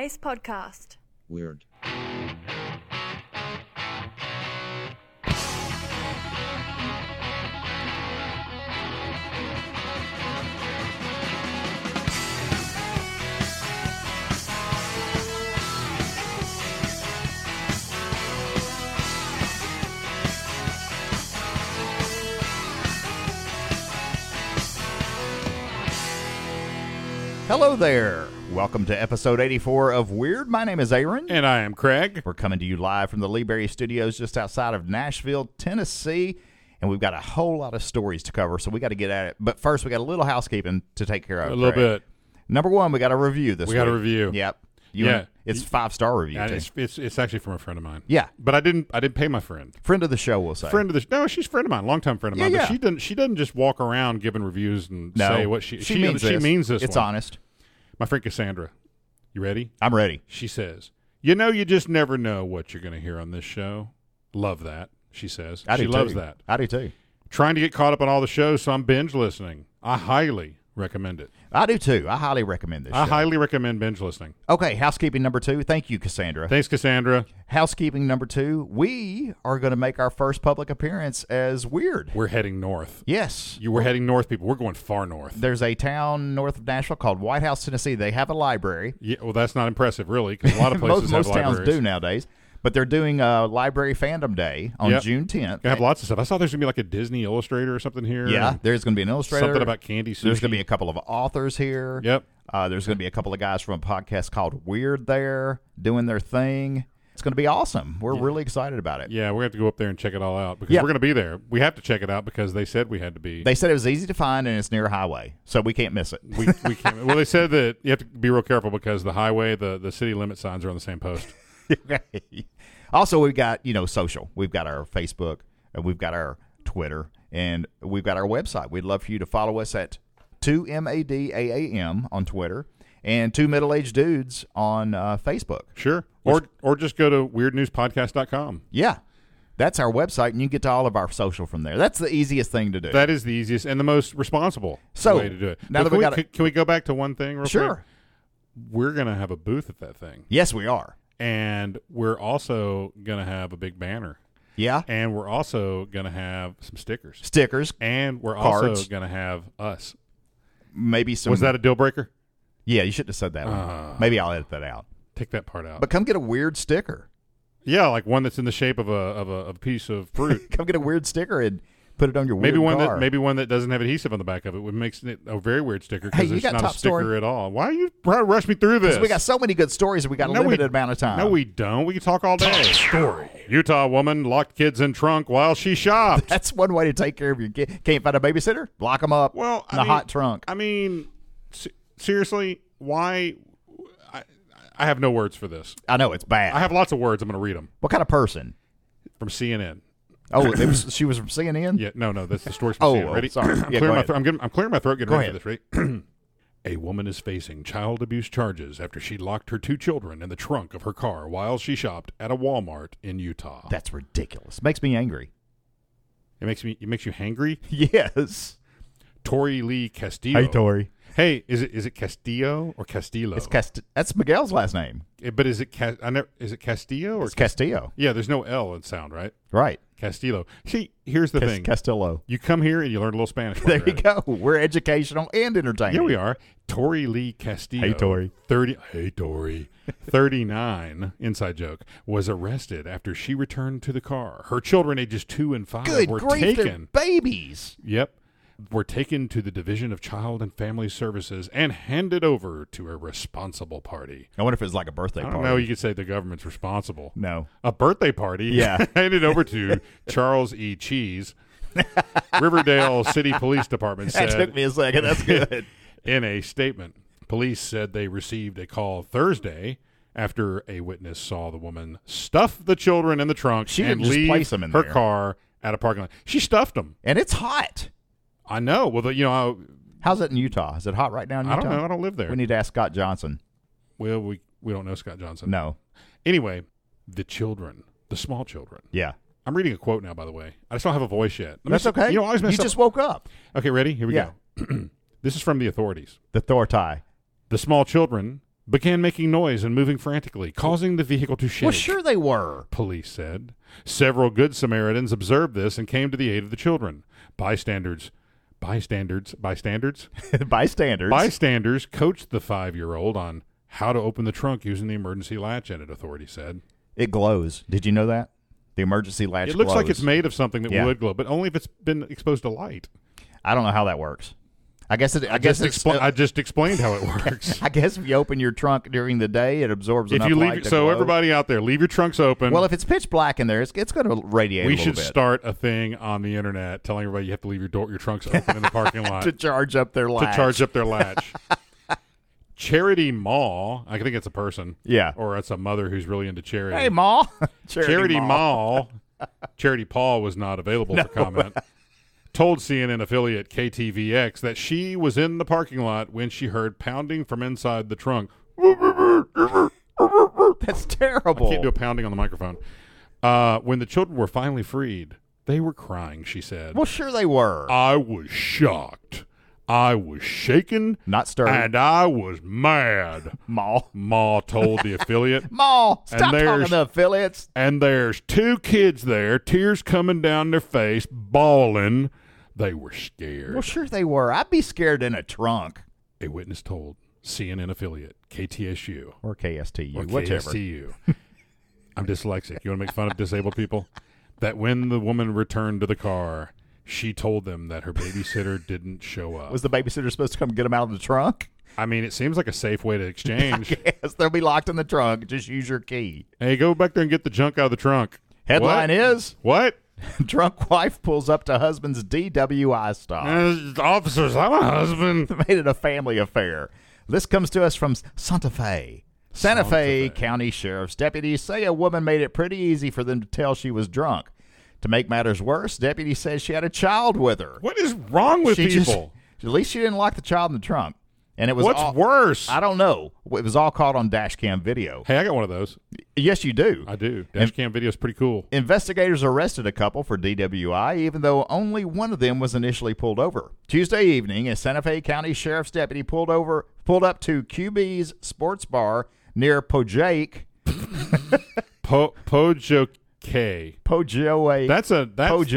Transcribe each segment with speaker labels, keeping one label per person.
Speaker 1: Space Podcast.
Speaker 2: Weird.
Speaker 3: Hello there. Welcome to episode 84 of Weird. My name is Aaron.
Speaker 4: And I am Craig.
Speaker 3: We're coming to you live from the Lee Berry Studios just outside of Nashville, Tennessee. And we've got a whole lot of stories to cover, so we got to get at it. But first, we got a little housekeeping to take care of.
Speaker 4: A little
Speaker 3: Craig.
Speaker 4: bit.
Speaker 3: Number one, we got a review this week.
Speaker 4: We got a review.
Speaker 3: Yep.
Speaker 4: Yeah.
Speaker 3: It's 5-star review.
Speaker 4: And
Speaker 3: too.
Speaker 4: it's actually from a friend of mine.
Speaker 3: Yeah.
Speaker 4: But I didn't pay my friend.
Speaker 3: Friend of the show, we'll say.
Speaker 4: No, she's a friend of mine, longtime friend of mine.
Speaker 3: Yeah,
Speaker 4: But she doesn't just walk around giving reviews and
Speaker 3: No.
Speaker 4: say what she
Speaker 3: means this.
Speaker 4: She means this.
Speaker 3: It's
Speaker 4: one.
Speaker 3: honest.
Speaker 4: My friend Cassandra. You ready?
Speaker 3: I'm ready.
Speaker 4: She says, "You know, you just never know what you're going to hear on this show." Love that, she says.
Speaker 3: I do
Speaker 4: She
Speaker 3: too.
Speaker 4: loves that.
Speaker 3: I do too.
Speaker 4: Trying to get caught up on all the shows, so I'm binge listening. I highly recommend it.
Speaker 3: I do too. I highly recommend this
Speaker 4: I
Speaker 3: show.
Speaker 4: highly recommend binge listening.
Speaker 3: Okay, housekeeping number 2. Thank you, Cassandra.
Speaker 4: Thanks, Cassandra.
Speaker 3: Housekeeping number 2, we are going to make our first public appearance as Weird.
Speaker 4: We're heading north.
Speaker 3: Yes.
Speaker 4: We're heading north, people. We're going far north.
Speaker 3: There's a town north of Nashville called White House, Tennessee. They have a library.
Speaker 4: Yeah, well, that's not impressive, really, because a lot of places
Speaker 3: most
Speaker 4: have
Speaker 3: towns
Speaker 4: libraries.
Speaker 3: do nowadays. But they're doing a Library Fandom Day on
Speaker 4: Yep.
Speaker 3: June 10th.
Speaker 4: They have lots of stuff. I saw there's going to be like a Disney illustrator or something here.
Speaker 3: Yeah, there's going to be an illustrator.
Speaker 4: Something about candy sushi.
Speaker 3: There's going to be a couple of authors here.
Speaker 4: Yep.
Speaker 3: There's going to be a couple of guys from a podcast called Weird there doing their thing. It's going to be awesome. We're really excited about it.
Speaker 4: Yeah, we're going to have to go up there and check it all out because
Speaker 3: Yeah.
Speaker 4: we're going to be there. We have to check it out because they said we had to be.
Speaker 3: They said it was easy to find and it's near a highway, so we can't miss it.
Speaker 4: We can't. Well, they said that you have to be real careful because the highway, the city limit signs are on the same post.
Speaker 3: Also, we've got, social. We've got our Facebook, and we've got our Twitter, and we've got our website. We'd love for you to follow us at 2MADAAM on Twitter and 2 Middle-Aged Dudes on Facebook.
Speaker 4: Sure. Or just go to weirdnewspodcast.com.
Speaker 3: Yeah. That's our website, and you can get to all of our social from there. That's the easiest thing to do.
Speaker 4: That is the easiest and the most responsible way to do it.
Speaker 3: now
Speaker 4: But
Speaker 3: that
Speaker 4: can we go back to one thing real quick?
Speaker 3: Sure.
Speaker 4: We're going to have a booth at that thing.
Speaker 3: Yes, we are.
Speaker 4: And we're also going to have a big banner.
Speaker 3: Yeah.
Speaker 4: And we're also going to have some stickers.
Speaker 3: Stickers.
Speaker 4: And we're
Speaker 3: Cards.
Speaker 4: also going to have us.
Speaker 3: Maybe some.
Speaker 4: Was that a deal breaker?
Speaker 3: Yeah, you shouldn't have said that one. Maybe I'll edit that out.
Speaker 4: Take that part out.
Speaker 3: But come get a weird sticker.
Speaker 4: Yeah, like one that's in the shape of a piece of fruit.
Speaker 3: Come get a weird sticker and put it on your weird car.
Speaker 4: Maybe one that doesn't have adhesive on the back of it, which makes it a very weird sticker
Speaker 3: Hey,
Speaker 4: because
Speaker 3: you
Speaker 4: it's
Speaker 3: got
Speaker 4: not a
Speaker 3: top
Speaker 4: sticker
Speaker 3: story?
Speaker 4: at all. Why are you trying to rush me through this?
Speaker 3: We got so many good stories and we got a limited amount of time.
Speaker 4: No, we don't. We can talk all day. Story. Utah woman locked kids in trunk while she shopped.
Speaker 3: That's one way to take care of your kid. Can't find a babysitter? Lock them up in a hot trunk.
Speaker 4: I mean, seriously, why? I have no words for this.
Speaker 3: I know, it's bad.
Speaker 4: I have lots of words. I'm going to read them.
Speaker 3: What kind of person?
Speaker 4: From CNN.
Speaker 3: Oh, she was from CNN?
Speaker 4: Yeah, no, that's the story from CNN. Ready?
Speaker 3: Sorry.
Speaker 4: I'm
Speaker 3: Yeah,
Speaker 4: clearing
Speaker 3: go
Speaker 4: my
Speaker 3: ahead.
Speaker 4: throat. I'm clearing my throat getting
Speaker 3: Go
Speaker 4: ready for this. Ready? A woman is facing child abuse charges after she locked her 2 children in the trunk of her car while she shopped at a Walmart in Utah.
Speaker 3: That's ridiculous. Makes me angry.
Speaker 4: It makes you hangry.
Speaker 3: Yes.
Speaker 4: Tori Lee Castillo.
Speaker 3: Hey, Tori.
Speaker 4: Hey, is it Castillo or Castillo?
Speaker 3: That's Miguel's last name.
Speaker 4: But is it is it Castillo or
Speaker 3: It's Castillo.
Speaker 4: Yeah, there's no L in sound, right?
Speaker 3: Right.
Speaker 4: Castillo. See, here's the thing.
Speaker 3: Castillo.
Speaker 4: You come here and you learn a little Spanish. while
Speaker 3: There
Speaker 4: you're
Speaker 3: you
Speaker 4: at it.
Speaker 3: go. We're educational and entertaining.
Speaker 4: Yeah, we are. Tori Lee Castillo.
Speaker 3: Hey, Tori.
Speaker 4: 39, inside joke, was arrested after she returned to the car. Her children, ages 2 and 5,
Speaker 3: Good
Speaker 4: were
Speaker 3: grief, they're
Speaker 4: taken.
Speaker 3: babies.
Speaker 4: Yep. Were taken to the Division of Child and Family Services and handed over to a responsible party.
Speaker 3: I wonder if it's like a birthday
Speaker 4: I
Speaker 3: party.
Speaker 4: don't know. You could say the government's responsible.
Speaker 3: No.
Speaker 4: A birthday party.
Speaker 3: Yeah.
Speaker 4: handed over to Charles E. Cheese. Riverdale City Police Department said.
Speaker 3: That took me a second. That's good.
Speaker 4: In a statement, police said they received a call Thursday after a witness saw the woman stuff the children in the trunk
Speaker 3: She
Speaker 4: and
Speaker 3: didn't just
Speaker 4: leave
Speaker 3: place them in
Speaker 4: her
Speaker 3: there.
Speaker 4: car at a parking lot. She stuffed them.
Speaker 3: And it's hot.
Speaker 4: I know. Well,
Speaker 3: How's it in Utah? Is it hot right now in Utah?
Speaker 4: I don't know. I don't live there.
Speaker 3: We need to ask Scott Johnson.
Speaker 4: Well, we don't know Scott Johnson.
Speaker 3: No.
Speaker 4: Anyway, the children, the small children.
Speaker 3: Yeah.
Speaker 4: I'm reading a quote now, by the way. I just don't have a voice yet.
Speaker 3: That's okay.
Speaker 4: You know, I always mess
Speaker 3: You
Speaker 4: up.
Speaker 3: just woke up.
Speaker 4: Okay, ready? Here we
Speaker 3: Yeah.
Speaker 4: go. This is from the authorities.
Speaker 3: The Thortai.
Speaker 4: The small children began making noise and moving frantically, causing the vehicle to shake.
Speaker 3: Well, sure they were.
Speaker 4: Police said. Several good Samaritans observed this and came to the aid of the children. Bystanders coached the 5-year-old on how to open the trunk using the emergency latch, and authorities said.
Speaker 3: It glows. Did you know that? The emergency latch
Speaker 4: It looks
Speaker 3: glows.
Speaker 4: like it's made of something that
Speaker 3: Yeah.
Speaker 4: would glow, but only if it's been exposed to light.
Speaker 3: I don't know how that works. I just
Speaker 4: explained how it works.
Speaker 3: I guess if you open your trunk during the day, it absorbs enough light to
Speaker 4: So
Speaker 3: glow.
Speaker 4: everybody out there, leave your trunks open.
Speaker 3: Well, if it's pitch black in there, it's going to radiate.
Speaker 4: We
Speaker 3: a little
Speaker 4: should
Speaker 3: bit.
Speaker 4: start a thing on the internet telling everybody you have to leave your trunks open in the parking lot
Speaker 3: to charge up their latch.
Speaker 4: latch. Charity Mall, I think it's a person.
Speaker 3: Yeah.
Speaker 4: Or it's a mother who's really into charity.
Speaker 3: Hey, Ma.
Speaker 4: Charity Mall. Charity Paul was not available for comment. Told CNN affiliate KTVX that she was in the parking lot when she heard pounding from inside the trunk.
Speaker 3: That's terrible.
Speaker 4: I can't do a pounding on the microphone. When the children were finally freed, they were crying, she said.
Speaker 3: Well, sure they were.
Speaker 4: I was shocked. I was shaken.
Speaker 3: Not stirred.
Speaker 4: And I was mad. Ma told the affiliate.
Speaker 3: Ma, stop talking to affiliates.
Speaker 4: And there's 2 kids there, tears coming down their face, bawling. They were scared.
Speaker 3: Well, sure they were. I'd be scared in a trunk.
Speaker 4: A witness told CNN affiliate, KTSU.
Speaker 3: Or KSTU,
Speaker 4: Or
Speaker 3: whichever.
Speaker 4: KSTU. I'm dyslexic. You want to make fun of disabled people? That when the woman returned to the car, she told them that her babysitter didn't show up.
Speaker 3: Was the babysitter supposed to come get him out of the trunk?
Speaker 4: I mean, it seems like a safe way to exchange.
Speaker 3: Yes, they'll be locked in the trunk. Just use your key.
Speaker 4: Hey, go back there and get the junk out of the trunk.
Speaker 3: Headline is,
Speaker 4: What?
Speaker 3: drunk wife pulls up to husband's DWI stop.
Speaker 4: Officers, I'm a husband.
Speaker 3: Made it a family affair. This comes to us from Santa Fe. Santa Fe County Sheriff's deputies say a woman made it pretty easy for them to tell she was drunk. To make matters worse, deputy says she had a child with her.
Speaker 4: What is wrong with people?
Speaker 3: At least she didn't lock the child in the trunk. And it was
Speaker 4: What's worse?
Speaker 3: I don't know. It was all caught on dash cam video.
Speaker 4: Hey, I got one of those.
Speaker 3: Yes, you do.
Speaker 4: I do. Dash cam video is pretty cool.
Speaker 3: Investigators arrested a couple for DWI, even though only one of them was initially pulled over. Tuesday evening, a Santa Fe County Sheriff's deputy pulled up to QB's Sports Bar near Pojake.
Speaker 4: Pojoke.
Speaker 3: Pojoake.
Speaker 4: That's a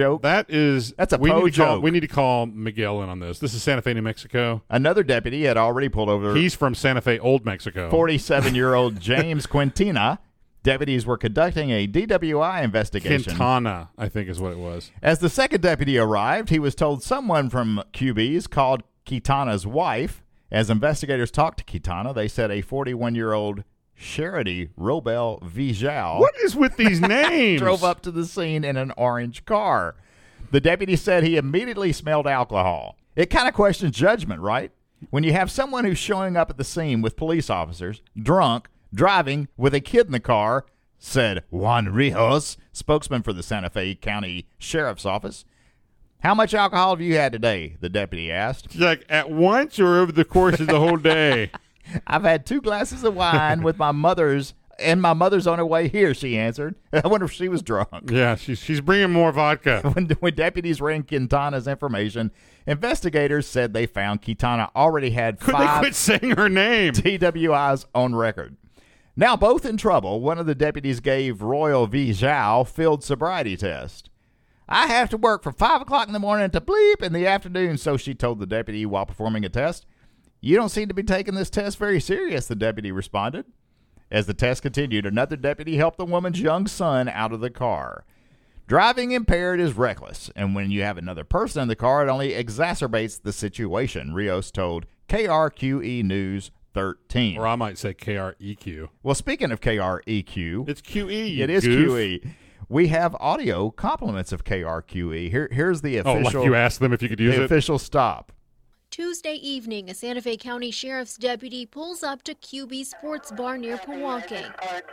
Speaker 3: joke.
Speaker 4: We need to call Miguel in on this. This is Santa Fe, New Mexico.
Speaker 3: Another deputy had already pulled over.
Speaker 4: He's from Santa Fe, Old Mexico.
Speaker 3: 47-year-old James Quintina. Deputies were conducting a DWI investigation.
Speaker 4: Quintana, I think is what it was.
Speaker 3: As the second deputy arrived, he was told someone from QB's called Quintana's wife. As investigators talked to Quintana, they said a 41-year-old Charity Robel Vijal.
Speaker 4: What is with these names?
Speaker 3: Drove up to the scene in an orange car. The deputy said he immediately smelled alcohol. It kind of questions judgment, right? When you have someone who's showing up at the scene with police officers, drunk, driving with a kid in the car, said Juan Rijos, spokesman for the Santa Fe County Sheriff's Office. How much alcohol have you had today? The deputy asked.
Speaker 4: Like at once or over the course of the whole day?
Speaker 3: I've had 2 glasses of wine with my mother's, and my mother's on her way here, she answered. I wonder if she was drunk.
Speaker 4: Yeah, she's bringing more vodka.
Speaker 3: When deputies ran Quintana's information, investigators said they found Quintana already had
Speaker 4: Could
Speaker 3: 5
Speaker 4: they quit saying her name?
Speaker 3: DWIs on record. Now both in trouble, one of the deputies gave Royal V. Zhao field sobriety test. I have to work from 5 o'clock in the morning to bleep in the afternoon, so she told the deputy while performing a test. You don't seem to be taking this test very serious, the deputy responded. As the test continued, another deputy helped the woman's young son out of the car. Driving impaired is reckless, and when you have another person in the car, it only exacerbates the situation, Rios told KRQE News 13.
Speaker 4: Or I might say KREQ.
Speaker 3: Well, speaking of KREQ,
Speaker 4: It's QE, you
Speaker 3: it is
Speaker 4: goof.
Speaker 3: QE. We have audio compliments of KRQE. Here's the
Speaker 4: Oh,
Speaker 3: official,
Speaker 4: like you asked them if you could use
Speaker 3: the
Speaker 4: it?
Speaker 3: official stop.
Speaker 1: Tuesday evening, a Santa Fe County Sheriff's deputy pulls up to QB Sports Bar near Pewaukee.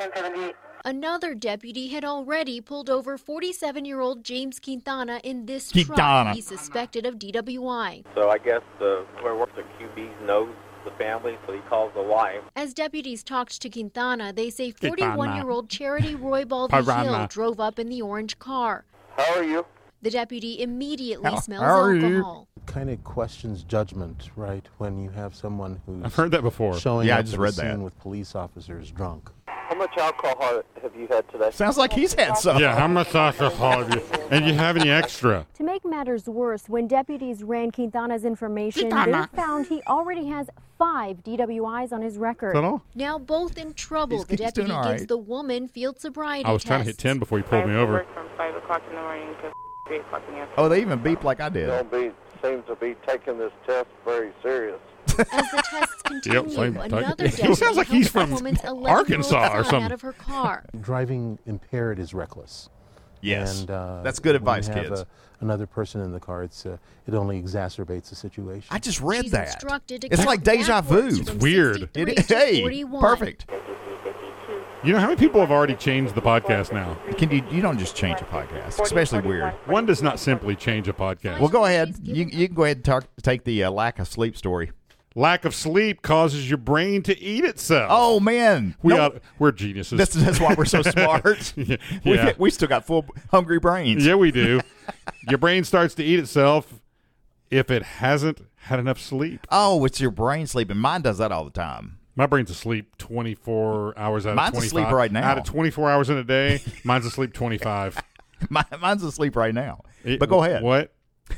Speaker 1: Another deputy had already pulled over 47-year-old James Quintana in this truck. He's suspected of DWI.
Speaker 2: So I guess whoever works at QB knows the family, so he calls the wife.
Speaker 1: As deputies talked to Quintana, they say 41-year-old Charity Roybal Hill drove up in the orange car.
Speaker 2: How are you?
Speaker 1: The deputy immediately
Speaker 3: How
Speaker 1: smells
Speaker 3: are you?
Speaker 1: alcohol.
Speaker 5: Kind of questions judgment, right? When you have someone who's
Speaker 4: I've heard that before.
Speaker 5: showing
Speaker 3: Yeah, I
Speaker 5: up
Speaker 3: just
Speaker 5: at
Speaker 3: read
Speaker 5: the scene
Speaker 3: that.
Speaker 5: with police officers drunk.
Speaker 2: How much alcohol have you had today?
Speaker 3: Sounds like he's had some.
Speaker 4: Yeah, how much alcohol have you? And you have any extra?
Speaker 6: To make matters worse, when deputies ran Quintana's information,
Speaker 4: Quintana.
Speaker 6: they found he already has 5 DWIs on his record.
Speaker 4: Is that all?
Speaker 1: Now both in trouble,
Speaker 3: He's
Speaker 1: the
Speaker 3: doing
Speaker 1: deputy
Speaker 3: all
Speaker 1: gives
Speaker 3: right.
Speaker 1: the woman field sobriety
Speaker 4: I was trying to hit
Speaker 1: tests.
Speaker 4: 10 before you pulled me over.
Speaker 7: From 5 o'clock in the morning to 3 o'clock in the afternoon.
Speaker 3: Oh, they even beep like I did.
Speaker 2: Seem to be taking this test very serious.
Speaker 1: As the tests continue,
Speaker 4: same
Speaker 1: another
Speaker 4: type.
Speaker 1: deputy
Speaker 4: It sounds like he's
Speaker 1: helps
Speaker 4: from
Speaker 1: the woman's 11-year-old
Speaker 4: Arkansas or
Speaker 1: son
Speaker 4: something.
Speaker 1: out of her car.
Speaker 5: Driving impaired is reckless.
Speaker 3: Yes.
Speaker 5: And,
Speaker 3: That's good
Speaker 5: when
Speaker 3: advice,
Speaker 5: you have
Speaker 3: kids.
Speaker 5: another person in the car, it only exacerbates the situation.
Speaker 3: I just read
Speaker 1: She's
Speaker 3: that.
Speaker 1: instructed to
Speaker 3: It's
Speaker 1: count
Speaker 3: like deja
Speaker 1: backwards
Speaker 3: vu.
Speaker 1: from
Speaker 4: Weird.
Speaker 1: 63
Speaker 3: It is.
Speaker 1: to
Speaker 3: Hey,
Speaker 1: 41.
Speaker 3: perfect.
Speaker 4: You know how many people have already changed the podcast now?
Speaker 3: You don't just change a podcast, especially weird.
Speaker 4: One does not simply change a podcast.
Speaker 3: Well, go ahead. You can go ahead and take the lack of sleep story.
Speaker 4: Lack of sleep causes your brain to eat itself.
Speaker 3: Oh man,
Speaker 4: We're geniuses.
Speaker 3: That's why we're so smart.
Speaker 4: Yeah.
Speaker 3: We still got full hungry brains.
Speaker 4: Yeah, we do. Your brain starts to eat itself if it hasn't had enough sleep.
Speaker 3: Oh, it's your brain sleeping. Mine does that all the time.
Speaker 4: My brain's asleep 24 hours out
Speaker 3: Mine's
Speaker 4: of 25.
Speaker 3: asleep right now.
Speaker 4: Out of 24 hours in a day, mine's asleep 25.
Speaker 3: Mine's asleep right now. But go ahead.
Speaker 4: What?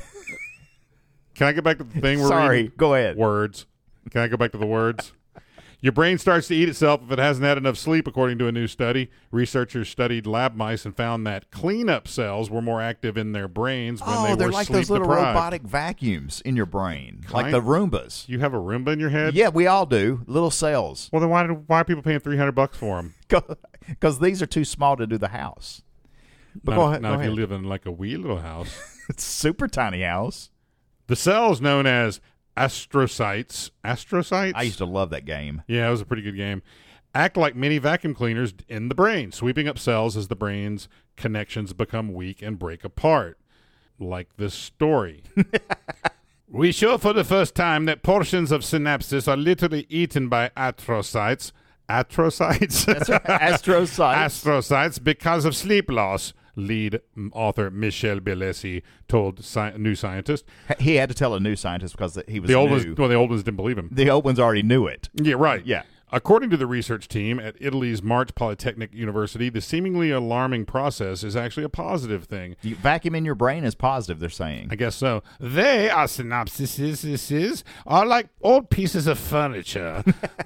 Speaker 4: Can I get back to the thing we're
Speaker 3: Sorry,
Speaker 4: reading?
Speaker 3: go ahead.
Speaker 4: Words. Can I go back to the words? Your brain starts to eat itself if it hasn't had enough sleep, according to a new study. Researchers studied lab mice and found that cleanup cells were more active in their brains when they
Speaker 3: they're
Speaker 4: were
Speaker 3: like
Speaker 4: sleep
Speaker 3: those little
Speaker 4: deprived.
Speaker 3: robotic vacuums in your brain, like
Speaker 4: Kind-
Speaker 3: the Roombas.
Speaker 4: You have a Roomba in your head?
Speaker 3: Yeah, we all do. Little cells.
Speaker 4: Well, then why are people paying $300 for them?
Speaker 3: Because these are too small to do the house. But
Speaker 4: Not,
Speaker 3: go ahead.
Speaker 4: not
Speaker 3: Go
Speaker 4: if
Speaker 3: ahead.
Speaker 4: you live in like a wee little house.
Speaker 3: It's a super tiny house.
Speaker 4: The cells known as astrocytes. Astrocytes?
Speaker 3: I used to love that game.
Speaker 4: Yeah, it was a pretty good game. Act like mini vacuum cleaners in the brain, sweeping up cells as the brain's connections become weak and break apart. Like this story. We show for the first time that portions of synapses are literally eaten by astrocytes. Astrocytes?
Speaker 3: That's right. Astrocytes.
Speaker 4: Astrocytes because of sleep loss, lead author Michel Bellesi told New Scientist.
Speaker 3: He had to tell a new scientist because he was
Speaker 4: The old
Speaker 3: new.
Speaker 4: the old ones didn't believe him.
Speaker 3: The old ones already knew it.
Speaker 4: Yeah, right.
Speaker 3: Yeah.
Speaker 4: According to the research team at Italy's March Polytechnic University, the seemingly alarming process is actually a positive thing.
Speaker 3: You vacuum in your brain is positive, they're saying.
Speaker 4: I guess so. They are synapses are like old pieces of furniture,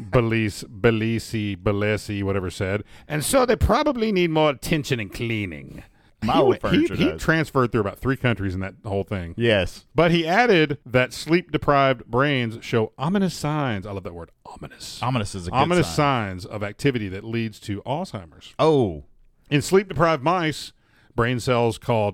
Speaker 4: Bellesi, whatever said, and so they probably need more attention and cleaning.
Speaker 3: My old furniture
Speaker 4: he
Speaker 3: does.
Speaker 4: transferred through about 3 countries in that whole thing.
Speaker 3: Yes.
Speaker 4: But he added that sleep-deprived brains show ominous signs. I love that word, ominous.
Speaker 3: Ominous is a good
Speaker 4: Ominous
Speaker 3: sign.
Speaker 4: signs of activity that leads to Alzheimer's.
Speaker 3: Oh.
Speaker 4: In sleep-deprived mice, brain cells called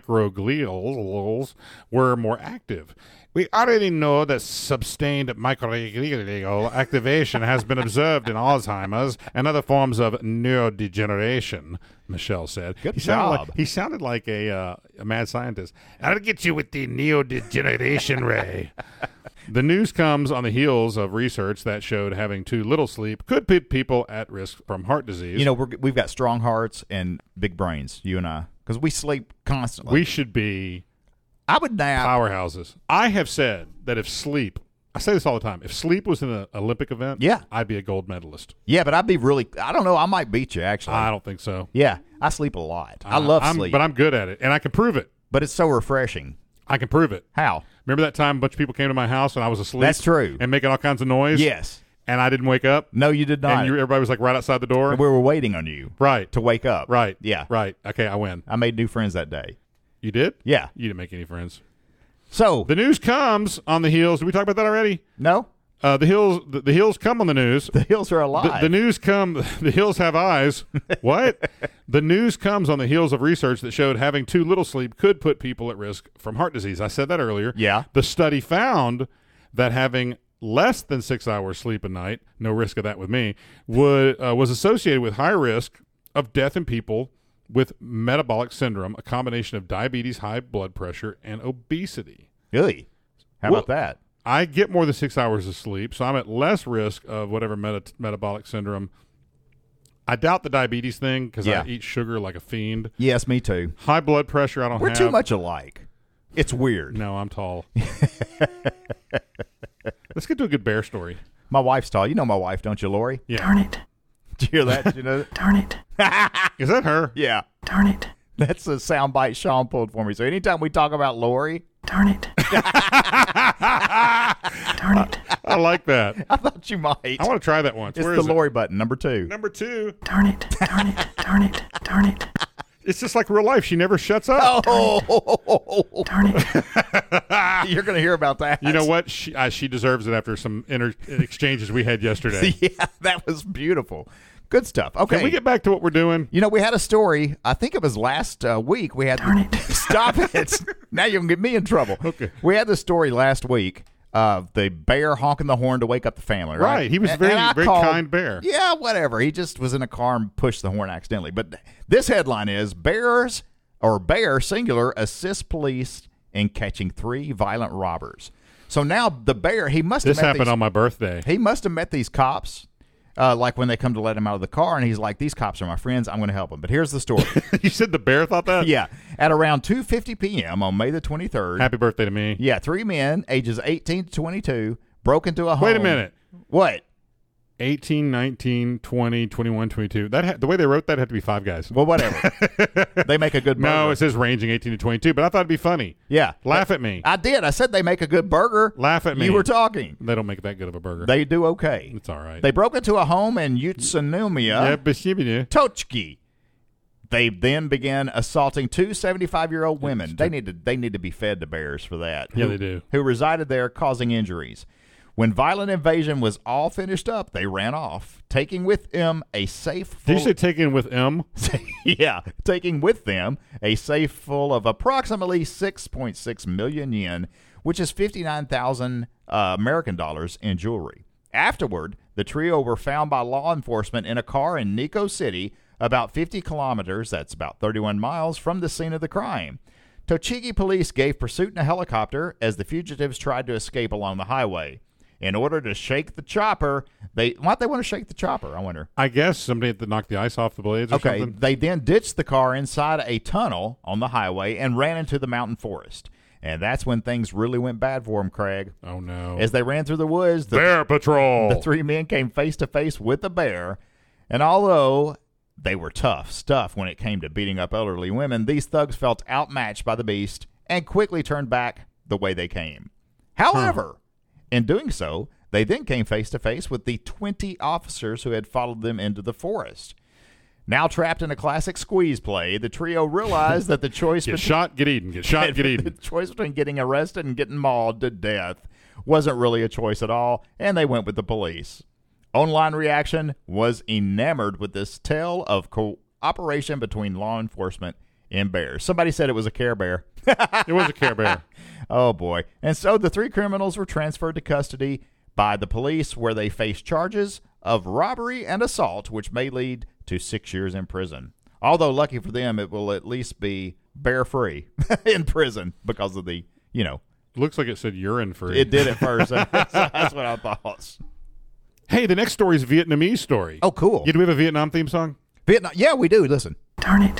Speaker 4: microglials were more active. We already know that sustained microglial activation has been observed in Alzheimer's and other forms of neurodegeneration, Michelle said.
Speaker 3: Good
Speaker 4: He
Speaker 3: job.
Speaker 4: sounded like a mad scientist. I'll get you with the neurodegeneration ray. The news comes on the heels of research that showed having too little sleep could put people at risk from heart disease.
Speaker 3: You know, we've got strong hearts and big brains, you and I, because we sleep constantly.
Speaker 4: we should be
Speaker 3: I would nap.
Speaker 4: powerhouses. I have said that if sleep, I say this all the time, if sleep was in an Olympic event,
Speaker 3: Yeah.
Speaker 4: I'd be a gold medalist.
Speaker 3: Yeah, but I'd be really, I don't know, I might beat you, actually.
Speaker 4: I don't think so.
Speaker 3: Yeah, I sleep a lot. I love sleep.
Speaker 4: But I'm good at it, and I can prove it.
Speaker 3: But it's so refreshing.
Speaker 4: I can prove it.
Speaker 3: How?
Speaker 4: Remember that time a bunch of people came to my house and I was asleep?
Speaker 3: That's true.
Speaker 4: And making all kinds of noise?
Speaker 3: Yes.
Speaker 4: And I didn't wake up?
Speaker 3: No, you did not.
Speaker 4: And everybody was like right outside the door?
Speaker 3: We were waiting on you
Speaker 4: Right.
Speaker 3: to wake up.
Speaker 4: Right.
Speaker 3: Yeah.
Speaker 4: Right. Okay, I win.
Speaker 3: I made new friends that day.
Speaker 4: You did?
Speaker 3: Yeah.
Speaker 4: You didn't make any friends.
Speaker 3: So,
Speaker 4: The news comes on the heels. Did we talk about that already?
Speaker 3: no,
Speaker 4: The hills come on the news.
Speaker 3: the hills are alive.
Speaker 4: The news come. The hills have eyes. What? The news comes on the heels of research that showed having too little sleep could put people at risk from heart disease. I said that earlier.
Speaker 3: Yeah.
Speaker 4: The study found that having less than 6 hours sleep a night, no risk of that with me, was associated with high risk of death in people with metabolic syndrome, a combination of diabetes, high blood pressure, and obesity.
Speaker 3: Really? How
Speaker 4: Well,
Speaker 3: about that?
Speaker 4: I get more than 6 hours of sleep, so I'm at less risk of whatever metabolic syndrome I doubt the diabetes thing because
Speaker 3: Yeah.
Speaker 4: I eat sugar like a fiend.
Speaker 3: Yes, me too.
Speaker 4: High blood pressure, I don't
Speaker 3: We're
Speaker 4: have.
Speaker 3: too much alike. It's weird.
Speaker 4: No, I'm tall. Let's get to a good bear story.
Speaker 3: My wife's tall. You know my wife, don't you, Lori?
Speaker 4: Yeah.
Speaker 8: Darn it.
Speaker 3: Did you hear that? Did you know that?
Speaker 8: Darn it.
Speaker 4: Is that her?
Speaker 3: Yeah.
Speaker 8: Darn it.
Speaker 3: That's a soundbite Sean pulled for me. So anytime we talk about Lori,
Speaker 8: Darn it. Darn it.
Speaker 4: I like that.
Speaker 3: I thought you might.
Speaker 4: I want to try that once.
Speaker 3: It's
Speaker 4: Where
Speaker 3: the
Speaker 4: is it?
Speaker 3: Lori button, number 2.
Speaker 4: Number 2.
Speaker 8: Darn it. Darn it. Darn it. Darn it.
Speaker 4: It's just like real life. She never shuts up.
Speaker 3: Oh,
Speaker 8: Darn it.
Speaker 3: you're going to hear about that.
Speaker 4: You know what? She deserves it after some exchanges we had yesterday.
Speaker 3: Yeah, that was beautiful. Good stuff. Okay.
Speaker 4: Can we get back to what we're doing?
Speaker 3: You know, we had a story. I think it was last week. We had
Speaker 8: Darn it.
Speaker 3: Stop it. Now you're going to get me in trouble.
Speaker 4: Okay.
Speaker 3: We had the story last week of the bear honking the horn to wake up the family, right?
Speaker 4: Right. He was
Speaker 3: And
Speaker 4: very
Speaker 3: I
Speaker 4: very
Speaker 3: called-
Speaker 4: kind bear.
Speaker 3: Yeah, whatever. He just was in a car and pushed the horn accidentally. But this headline is bear singular assists police in catching 3 violent robbers. So now the bear, he must have
Speaker 4: This
Speaker 3: met
Speaker 4: happened
Speaker 3: these,
Speaker 4: on my birthday.
Speaker 3: he must have met these cops. Like when they come to let him out of the car, and he's like, "These cops are my friends. I'm going to help them." But here's the story.
Speaker 4: You said the bear thought that?
Speaker 3: Yeah, at around 2:50 p.m. on May the 23rd.
Speaker 4: Happy birthday to me.
Speaker 3: Yeah, 3 men, ages 18 to 22, broke into a home.
Speaker 4: Wait a minute.
Speaker 3: What?
Speaker 4: 18, 19, 20, 21, 22. The way they wrote that had to be 5 guys.
Speaker 3: Well, whatever. They make a good burger.
Speaker 4: No, it says ranging 18 to 22, but I thought it'd be funny.
Speaker 3: Yeah.
Speaker 4: Laugh at me.
Speaker 3: I did. I said they make a good burger.
Speaker 4: Laugh at me.
Speaker 3: You were talking.
Speaker 4: They don't make that good of a burger.
Speaker 3: They do okay.
Speaker 4: It's all right.
Speaker 3: They broke into a home in Utsunomiya, Tochigi. They then began assaulting 2 75-year-old women. They need to be fed to bears for that.
Speaker 4: Yeah, they do.
Speaker 3: Who resided there, causing injuries. When violent invasion was all finished up, they ran off, taking with them a safe.
Speaker 4: Did you say taking with M?
Speaker 3: Yeah, taking with them a safe full of approximately 6.6 million yen, which is 59,000 American dollars in jewelry. Afterward, the trio were found by law enforcement in a car in Nikko City, about 50 kilometers, that's about 31 miles, from the scene of the crime. Tochigi police gave pursuit in a helicopter as the fugitives tried to escape along the highway. In order to shake the chopper, why'd they want to shake the chopper, I wonder?
Speaker 4: I guess somebody had to knock the ice off the blades or
Speaker 3: Okay,
Speaker 4: something.
Speaker 3: they then ditched the car inside a tunnel on the highway and ran into the mountain forest. And that's when things really went bad for them, Craig.
Speaker 4: Oh, no.
Speaker 3: As they ran through the woods,
Speaker 4: Bear Patrol!
Speaker 3: the 3 men came face to face with the bear. And although they were tough stuff when it came to beating up elderly women, these thugs felt outmatched by the beast and quickly turned back the way they came. However, in doing so, they then came face to face with the 20 officers who had followed them into the forest. Now trapped in a classic squeeze play, the trio realized that the choice
Speaker 4: Get shot, get eaten. Get shot, get
Speaker 3: the
Speaker 4: eaten.
Speaker 3: choice between getting arrested and getting mauled to death wasn't really a choice at all, and they went with the police. Online reaction was enamored with this tale of cooperation between law enforcement and bears. Somebody said it was a Care Bear.
Speaker 4: It was a Care Bear.
Speaker 3: Oh, boy. And so the 3 criminals were transferred to custody by the police, where they face charges of robbery and assault, which may lead to 6 years in prison. Although, lucky for them, it will at least be bear-free in prison because of the,
Speaker 4: Looks like it said urine free.
Speaker 3: it did at first. That's what I thought.
Speaker 4: Hey, the next story is a Vietnamese story.
Speaker 3: Oh, cool.
Speaker 4: Do we have a Vietnam theme song?
Speaker 3: Vietnam. Yeah, we do. Listen.
Speaker 8: Darn it.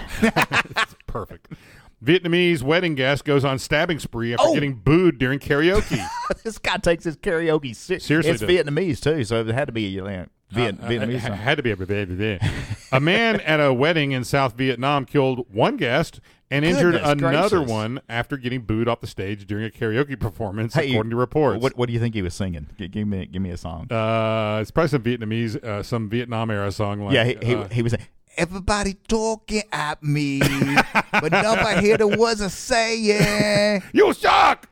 Speaker 4: Perfect. Vietnamese wedding guest goes on stabbing spree after getting booed during karaoke.
Speaker 3: This guy takes his karaoke
Speaker 4: Seriously,
Speaker 3: It's
Speaker 4: does.
Speaker 3: Vietnamese, too, so it had to be Vietnamese
Speaker 4: It
Speaker 3: song.
Speaker 4: had to be a man at a wedding in South Vietnam killed one guest and injured
Speaker 3: Goodness
Speaker 4: another
Speaker 3: gracious.
Speaker 4: one after getting booed off the stage during a karaoke performance,
Speaker 3: Hey,
Speaker 4: according to reports.
Speaker 3: What do you think he was singing? Give me a song.
Speaker 4: It's probably some Vietnamese, some Vietnam era song. Like,
Speaker 3: Yeah, he was saying, everybody talking at me, but nobody hear the words I saying.
Speaker 4: You suck.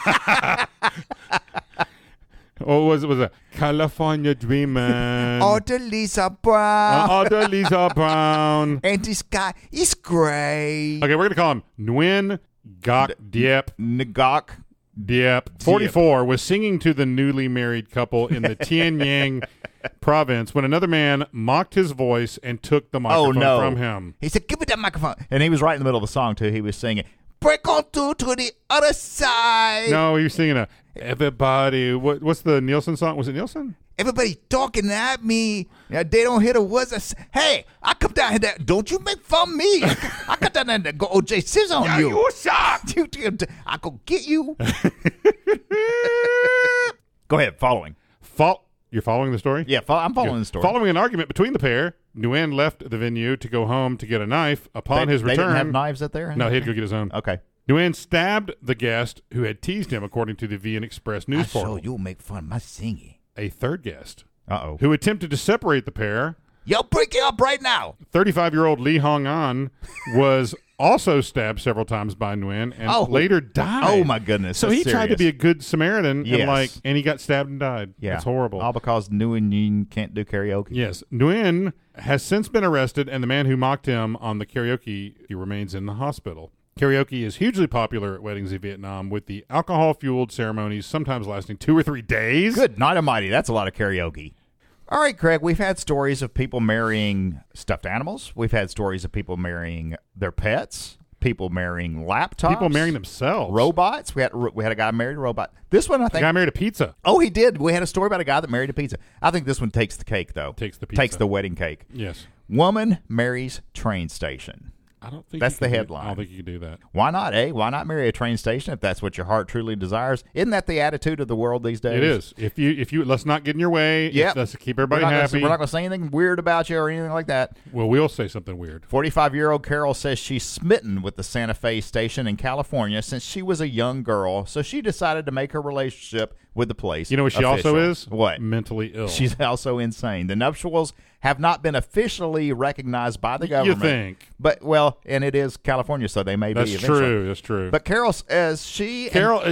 Speaker 4: Or was it California Dreamin'?
Speaker 3: Oh, the Lisa Brown.
Speaker 4: The Lisa Brown.
Speaker 3: And this guy is great.
Speaker 4: Okay, we're gonna call him Nguyen Gok Diep.
Speaker 3: Ngok.
Speaker 4: Diep, 44, was singing to the newly married couple in the Tiên Nhang province when another man mocked his voice and took the microphone from him.
Speaker 3: He said, give me that microphone. And he was right in the middle of the song, too. He was singing, break on through to the other side.
Speaker 4: No, he was singing everybody. What's the Nielsen song? Was it Nielsen?
Speaker 3: Everybody talking at me. Yeah, they don't hear the words. Hey, I come down here. Don't you make fun of me. I come down there and go OJ Simpson on you.
Speaker 4: You suck.
Speaker 3: I go get you. Go ahead, following.
Speaker 4: You're following the story?
Speaker 3: Yeah, I'm following the story.
Speaker 4: Following an argument between the pair, Nguyen left the venue to go home to get a knife. Upon his return...
Speaker 3: They didn't have knives out there?
Speaker 4: No, he had to go get his own.
Speaker 3: Okay.
Speaker 4: Nguyen stabbed the guest who had teased him, according to the VN Express news portal.
Speaker 3: you'll make fun of my singing.
Speaker 4: A third guest,
Speaker 3: Uh-oh.
Speaker 4: who attempted to separate the pair...
Speaker 3: Yo, break it up right now.
Speaker 4: 35-year-old Lee Hong An was also stabbed several times by Nguyen and later died.
Speaker 3: Oh, my goodness.
Speaker 4: So he tried to be a good Samaritan and he got stabbed and died.
Speaker 3: Yeah.
Speaker 4: It's horrible.
Speaker 3: All because Nguyen can't do karaoke.
Speaker 4: Yes. Nguyen has since been arrested, and the man who mocked him on the karaoke he remains in the hospital. Karaoke is hugely popular at weddings in Vietnam, with the alcohol-fueled ceremonies sometimes lasting 2 or 3 days.
Speaker 3: Good night almighty. That's a lot of karaoke. All right, Craig, we've had stories of people marrying stuffed animals. We've had stories of people marrying their pets, people marrying laptops.
Speaker 4: People marrying themselves.
Speaker 3: Robots. We had a guy married a robot. This one, I think.
Speaker 4: The guy married a pizza.
Speaker 3: Oh, he did. We had a story about a guy that married a pizza. I think this one takes the cake, though.
Speaker 4: Takes the pizza.
Speaker 3: Takes the wedding cake.
Speaker 4: Yes.
Speaker 3: Woman marries train station.
Speaker 4: I don't think
Speaker 3: that's the headline.
Speaker 4: I don't think you can do that.
Speaker 3: Why not, eh? Why not marry a train station if that's what your heart truly desires? Isn't that the attitude of the world these days?
Speaker 4: It is. If you let's not get in your way.
Speaker 3: Yep.
Speaker 4: Let's keep everybody happy.
Speaker 3: We're not going to say anything weird about you or anything like that.
Speaker 4: Well, we'll say something weird.
Speaker 3: 45-year-old Carol says she's smitten with the Santa Fe station in California since she was a young girl, so she decided to make her relationship with the place.
Speaker 4: You know what she also is?
Speaker 3: What?
Speaker 4: Mentally ill.
Speaker 3: She's also insane. The nuptials have not been officially recognized by the government.
Speaker 4: You think?
Speaker 3: But, well, and it is California, so they may be eventually.
Speaker 4: That's true.
Speaker 3: But Carol says Carol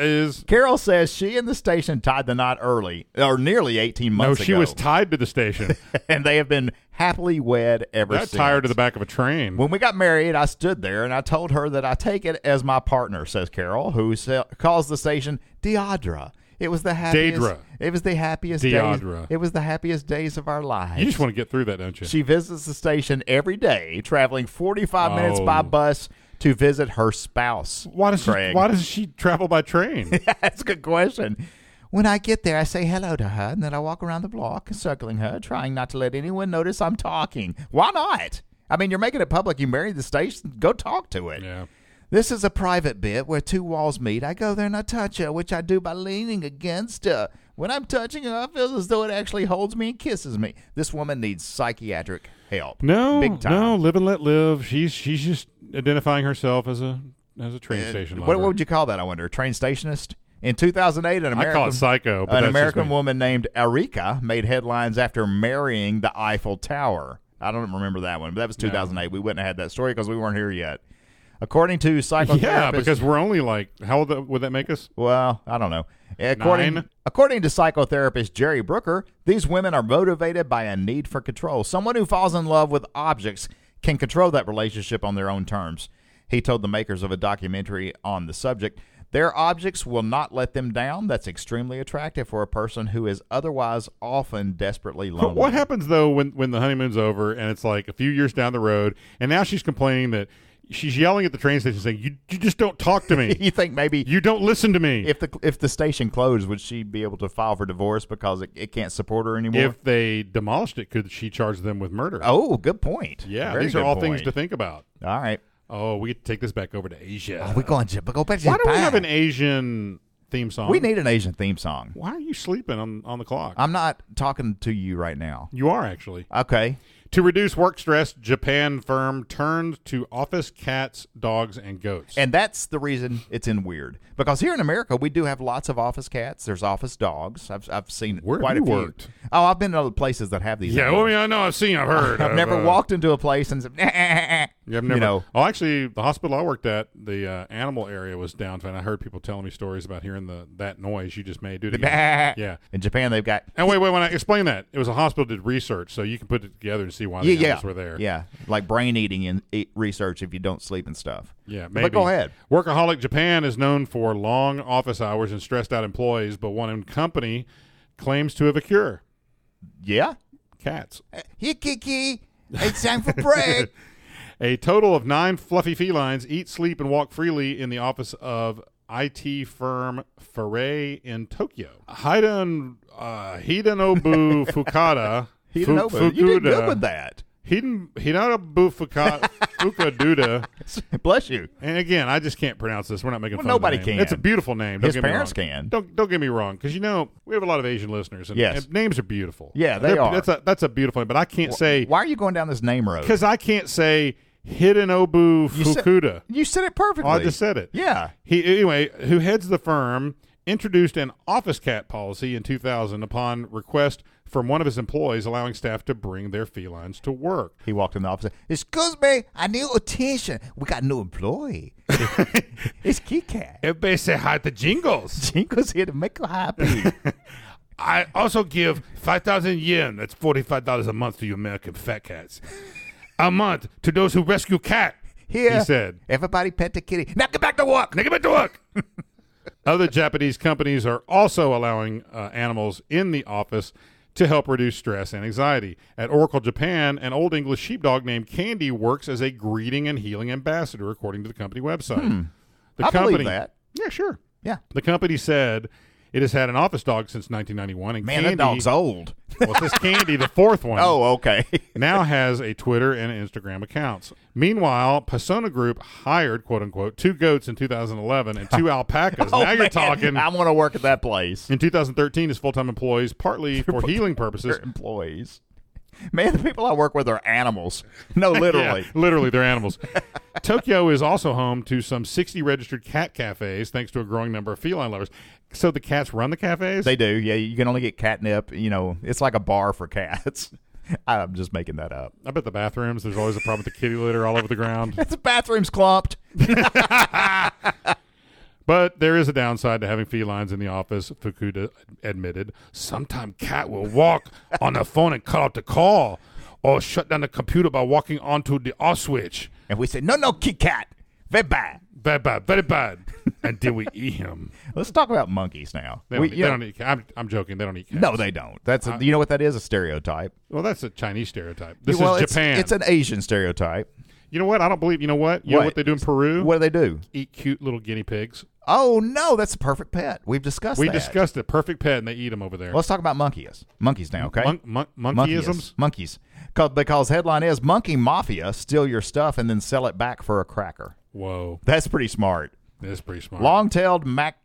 Speaker 3: says she and the station tied the knot early, or nearly 18 months ago.
Speaker 4: No, she was tied to the station.
Speaker 3: And they have been happily wed ever since.
Speaker 4: Tied to the back of a train.
Speaker 3: When we got married, I stood there and I told her that I take it as my partner, says Carol, who calls the station Deidre. It was the happiest.
Speaker 4: Deidre.
Speaker 3: It was the happiest
Speaker 4: Deidre.
Speaker 3: days. It was the happiest days of our lives.
Speaker 4: You just want to get through that, don't you?
Speaker 3: She visits the station every day, traveling 45 minutes by bus to visit her spouse.
Speaker 4: Why does she travel by train?
Speaker 3: That's a good question. When I get there, I say hello to her, and then I walk around the block, circling her, trying not to let anyone notice I'm talking. Why not? I mean, you're making it public. You married the station. Go talk to it.
Speaker 4: Yeah.
Speaker 3: This is a private bit where 2 walls meet. I go there and I touch her, which I do by leaning against her. When I'm touching her, I feel as though it actually holds me and kisses me. This woman needs psychiatric help.
Speaker 4: Big time. No, live and let live. She's just identifying herself as a train station lover.
Speaker 3: What would you call that, I wonder? A train stationist? In 2008,
Speaker 4: I call it psycho.
Speaker 3: An American woman named Erika made headlines after marrying the Eiffel Tower. I don't remember that one, but that was 2008. No. We wouldn't have had that story because we weren't here yet. According to psychotherapist...
Speaker 4: Yeah, because we're only how old would that make us?
Speaker 3: Well, I don't know. According to psychotherapist Jerry Brooker, these women are motivated by a need for control. Someone who falls in love with objects can control that relationship on their own terms. He told the makers of a documentary on the subject, their objects will not let them down. That's extremely attractive for a person who is otherwise often desperately lonely.
Speaker 4: What happens, though, when the honeymoon's over and it's like a few years down the road, and now she's complaining that she's yelling at the train station saying, you just don't talk to me.
Speaker 3: You think maybe...
Speaker 4: You don't listen to me.
Speaker 3: If the station closed, would she be able to file for divorce because it can't support her anymore?
Speaker 4: If they demolished it, could she charge them with murder?
Speaker 3: Oh, good point.
Speaker 4: Yeah, these are all things to think about.
Speaker 3: All right.
Speaker 4: Oh, we take this back over to Asia.
Speaker 3: Oh, we're going to go back to
Speaker 4: Why
Speaker 3: Japan.
Speaker 4: don't we have an Asian theme song?
Speaker 3: We need an Asian theme song.
Speaker 4: Why are you sleeping on the clock?
Speaker 3: I'm not talking to you right now.
Speaker 4: You are, actually.
Speaker 3: Okay.
Speaker 4: To reduce work stress, Japan firm turned to office cats, dogs, and goats.
Speaker 3: And that's the reason it's in weird. Because here in America, we do have lots of office cats. There's office dogs. I've seen quite a few.
Speaker 4: Worked?
Speaker 3: Oh, I've been to other places that have these.
Speaker 4: Yeah, well, I know. I've heard.
Speaker 3: I've never walked into a place and said,
Speaker 4: You've never, Oh, actually, the hospital I worked at, the animal area was down. And I heard people telling me stories about hearing that noise you just made. Do it again. Yeah.
Speaker 3: In Japan, they've got...
Speaker 4: And wait, when I explain that, it was a hospital that did research, so you can put it together and see why the animals were there.
Speaker 3: Yeah, like brain eating and research if you don't sleep and stuff.
Speaker 4: Yeah, maybe.
Speaker 3: But go ahead.
Speaker 4: Workaholic Japan is known for long office hours and stressed out employees, but one company claims to have a cure.
Speaker 3: Yeah?
Speaker 4: Cats.
Speaker 3: Here, Kiki. It's time for break.
Speaker 4: A total of 9 fluffy felines eat, sleep, and walk freely in the office of IT firm Farai in Tokyo. Hidenobu Fukada.
Speaker 3: Hidenobu. You did good with that.
Speaker 4: Hidenobu Fukaduda.
Speaker 3: Bless you.
Speaker 4: And again, I just can't pronounce this. We're not making fun
Speaker 3: nobody
Speaker 4: of the name.
Speaker 3: can.
Speaker 4: It's a beautiful name.
Speaker 3: His parents can.
Speaker 4: Don't get me wrong, because we have a lot of Asian listeners, and,
Speaker 3: yes.
Speaker 4: and names are beautiful.
Speaker 3: Yeah, they are.
Speaker 4: That's a beautiful name, but I can't say.
Speaker 3: Why are you going down this name road?
Speaker 4: Because I can't say Hidenobu Fukuda.
Speaker 3: You said it perfectly.
Speaker 4: Oh, I just said it.
Speaker 3: Yeah.
Speaker 4: Who heads the firm, introduced an office cat policy in 2000 upon request from one of his employees, allowing staff to bring their felines to work.
Speaker 3: He walked in the office and said, "Excuse me, I need attention. We got a new employee. It's Kit Kat.
Speaker 4: Everybody say hi to Jingles.
Speaker 3: Jingles here to make you happy."
Speaker 4: I also give 5,000 yen, that's $45 a month to you American fat cats, a month to those who rescue cat,
Speaker 3: Here,
Speaker 4: he said.
Speaker 3: Everybody pet the kitty. Now get back to work.
Speaker 4: Now get back to work. Other Japanese companies are also allowing animals in the office to help reduce stress and anxiety. At Oracle Japan, an Old English sheepdog named Candy works as a greeting and healing ambassador, according to the company website.
Speaker 3: I believe that.
Speaker 4: Yeah, sure.
Speaker 3: Yeah.
Speaker 4: The company said it has had an office dog since 1991. And
Speaker 3: Man,
Speaker 4: Candy,
Speaker 3: that dog's old.
Speaker 4: Well, this Candy, the fourth one,
Speaker 3: Oh, okay.
Speaker 4: now has a Twitter and Instagram accounts. Meanwhile, Persona Group hired, quote-unquote, 2 goats in 2011 and 2 alpacas. Now you're talking.
Speaker 3: I want to work at that place.
Speaker 4: In 2013, as full-time employees, partly for healing purposes.
Speaker 3: They're employees. Man, the people I work with are animals. No, literally.
Speaker 4: Yeah, literally, they're animals. Tokyo is also home to some 60 registered cat cafes, thanks to a growing number of feline lovers. So the cats run the cafes?
Speaker 3: They do. Yeah, you can only get catnip. It's like a bar for cats. I'm just making that up.
Speaker 4: I bet the bathrooms, there's always a problem with the kitty litter all over the ground.
Speaker 3: The bathroom's clumped.
Speaker 4: But there is a downside to having felines in the office, Fukuda admitted. Sometimes cat will walk on the phone and cut out the call or shut down the computer by walking onto the off switch.
Speaker 3: And we said, no, Kit Kat. Very bad.
Speaker 4: Very bad, very bad. And then we eat him.
Speaker 3: Let's talk about monkeys now.
Speaker 4: They don't eat cats. I'm joking. They don't eat cats.
Speaker 3: No, they don't. You know what that is? A stereotype.
Speaker 4: Well, that's a Chinese stereotype. This is Japan.
Speaker 3: It's an Asian stereotype.
Speaker 4: You know what? I don't believe. You know what? You know what they do in Peru?
Speaker 3: What do they do?
Speaker 4: Eat cute little guinea pigs.
Speaker 3: Oh, no, that's a perfect pet. We've discussed that.
Speaker 4: We discussed it. Perfect pet, and they eat them over there.
Speaker 3: Well, let's talk about monkeys. Monkeys now, okay?
Speaker 4: Monkeyisms?
Speaker 3: Monkeys. Because headline is, Monkey Mafia steal your stuff and then sell it back for a cracker.
Speaker 4: Whoa.
Speaker 3: That's pretty smart.
Speaker 4: That's pretty smart.
Speaker 3: Long-tailed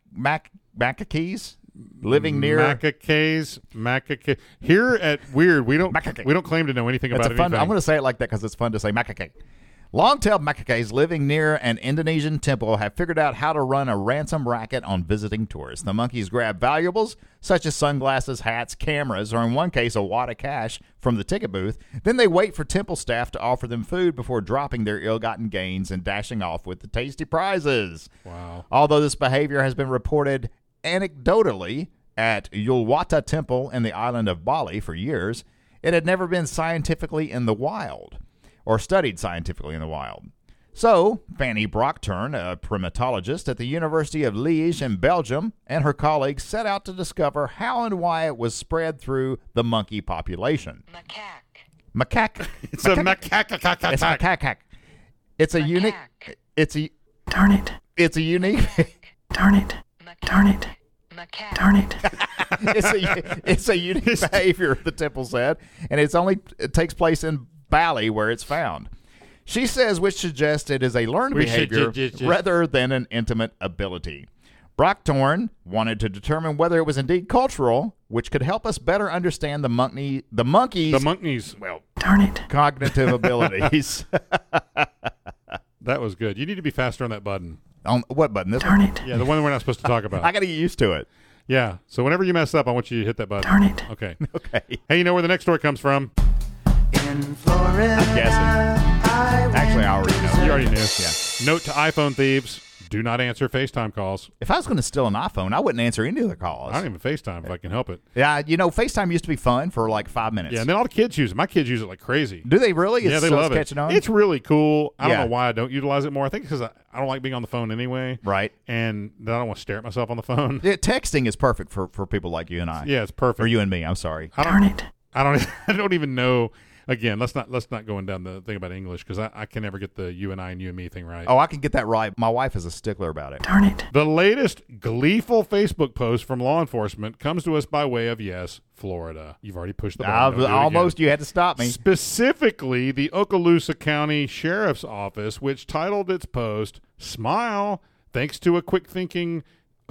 Speaker 3: macaques living near...
Speaker 4: Macaques. Here at Weird, we don't claim to know anything about anything.
Speaker 3: I'm going to say it like that because it's fun to say macaque. Long-tailed macaques living near an Indonesian temple have figured out how to run a ransom racket on visiting tourists. The monkeys grab valuables such as sunglasses, hats, cameras, or in one case, a wad of cash from the ticket booth. Then they wait for temple staff to offer them food before dropping their ill-gotten gains and dashing off with the tasty prizes.
Speaker 4: Wow.
Speaker 3: Although this behavior has been reported anecdotally at Uluwatu Temple in the island of Bali for years, it had never been scientifically in the wild. Or studied scientifically in the wild. So, Fanny Brockturn, a primatologist at the University of Liège in Belgium, and her colleagues set out to discover how and why it was spread through the monkey population. Macaque.
Speaker 4: It's a macaque.
Speaker 3: It's a macaque. It's a unique...
Speaker 8: Darn it.
Speaker 3: It's a unique...
Speaker 8: Darn it. Darn it. Darn it.
Speaker 3: It's a unique behavior, the temple said, and it takes place in Bali, where it's found. She says, which suggests it is a learned behavior rather than an intimate ability. Brocktorn wanted to determine whether it was indeed cultural, which could help us better understand the monkey's
Speaker 8: darn it,
Speaker 3: cognitive abilities.
Speaker 4: That was good. You need to be faster on that button.
Speaker 3: On what button? This
Speaker 8: darn
Speaker 3: one?
Speaker 8: it.
Speaker 4: Yeah, the one we're not supposed to talk about.
Speaker 3: I got to get used to it.
Speaker 4: Yeah. So whenever you mess up, I want you to hit that button.
Speaker 8: Darn it.
Speaker 4: Okay.
Speaker 3: Okay.
Speaker 4: Hey, you know where the next story comes from?
Speaker 8: In Florida,
Speaker 3: I'm guessing. Actually, I already know.
Speaker 4: You already knew.
Speaker 3: Yeah.
Speaker 4: Note to iPhone thieves: do not answer FaceTime calls.
Speaker 3: If I was going to steal an iPhone, I wouldn't answer any of the calls.
Speaker 4: I don't even FaceTime if I can help it.
Speaker 3: Yeah, FaceTime used to be fun for like 5 minutes.
Speaker 4: Yeah, and then all the kids use it. My kids use it like crazy.
Speaker 3: Do they really?
Speaker 4: Yeah, they love it.
Speaker 3: Catching on?
Speaker 4: It's really cool. I don't
Speaker 3: Yeah.
Speaker 4: know why I don't utilize it more. I think it's because I don't like being on the phone anyway.
Speaker 3: Right.
Speaker 4: And then I don't want to stare at myself on the phone.
Speaker 3: Yeah, texting is perfect for people like you and I.
Speaker 4: Yeah, it's perfect.
Speaker 3: Or you and me, I'm sorry.
Speaker 8: darn it.
Speaker 4: I don't even know. Again, let's not go down the thing about English because I can never get the you and I and you and me thing right.
Speaker 3: Oh, I can get that right. My wife is a stickler about it.
Speaker 8: Darn it.
Speaker 4: The latest gleeful Facebook post from law enforcement comes to us by way of, yes, Florida. You've already pushed the button. Don't do it
Speaker 3: Almost.
Speaker 4: again.
Speaker 3: You had to stop me.
Speaker 4: Specifically, the Okaloosa County Sheriff's Office, which titled its post, "Smile, thanks to a quick-thinking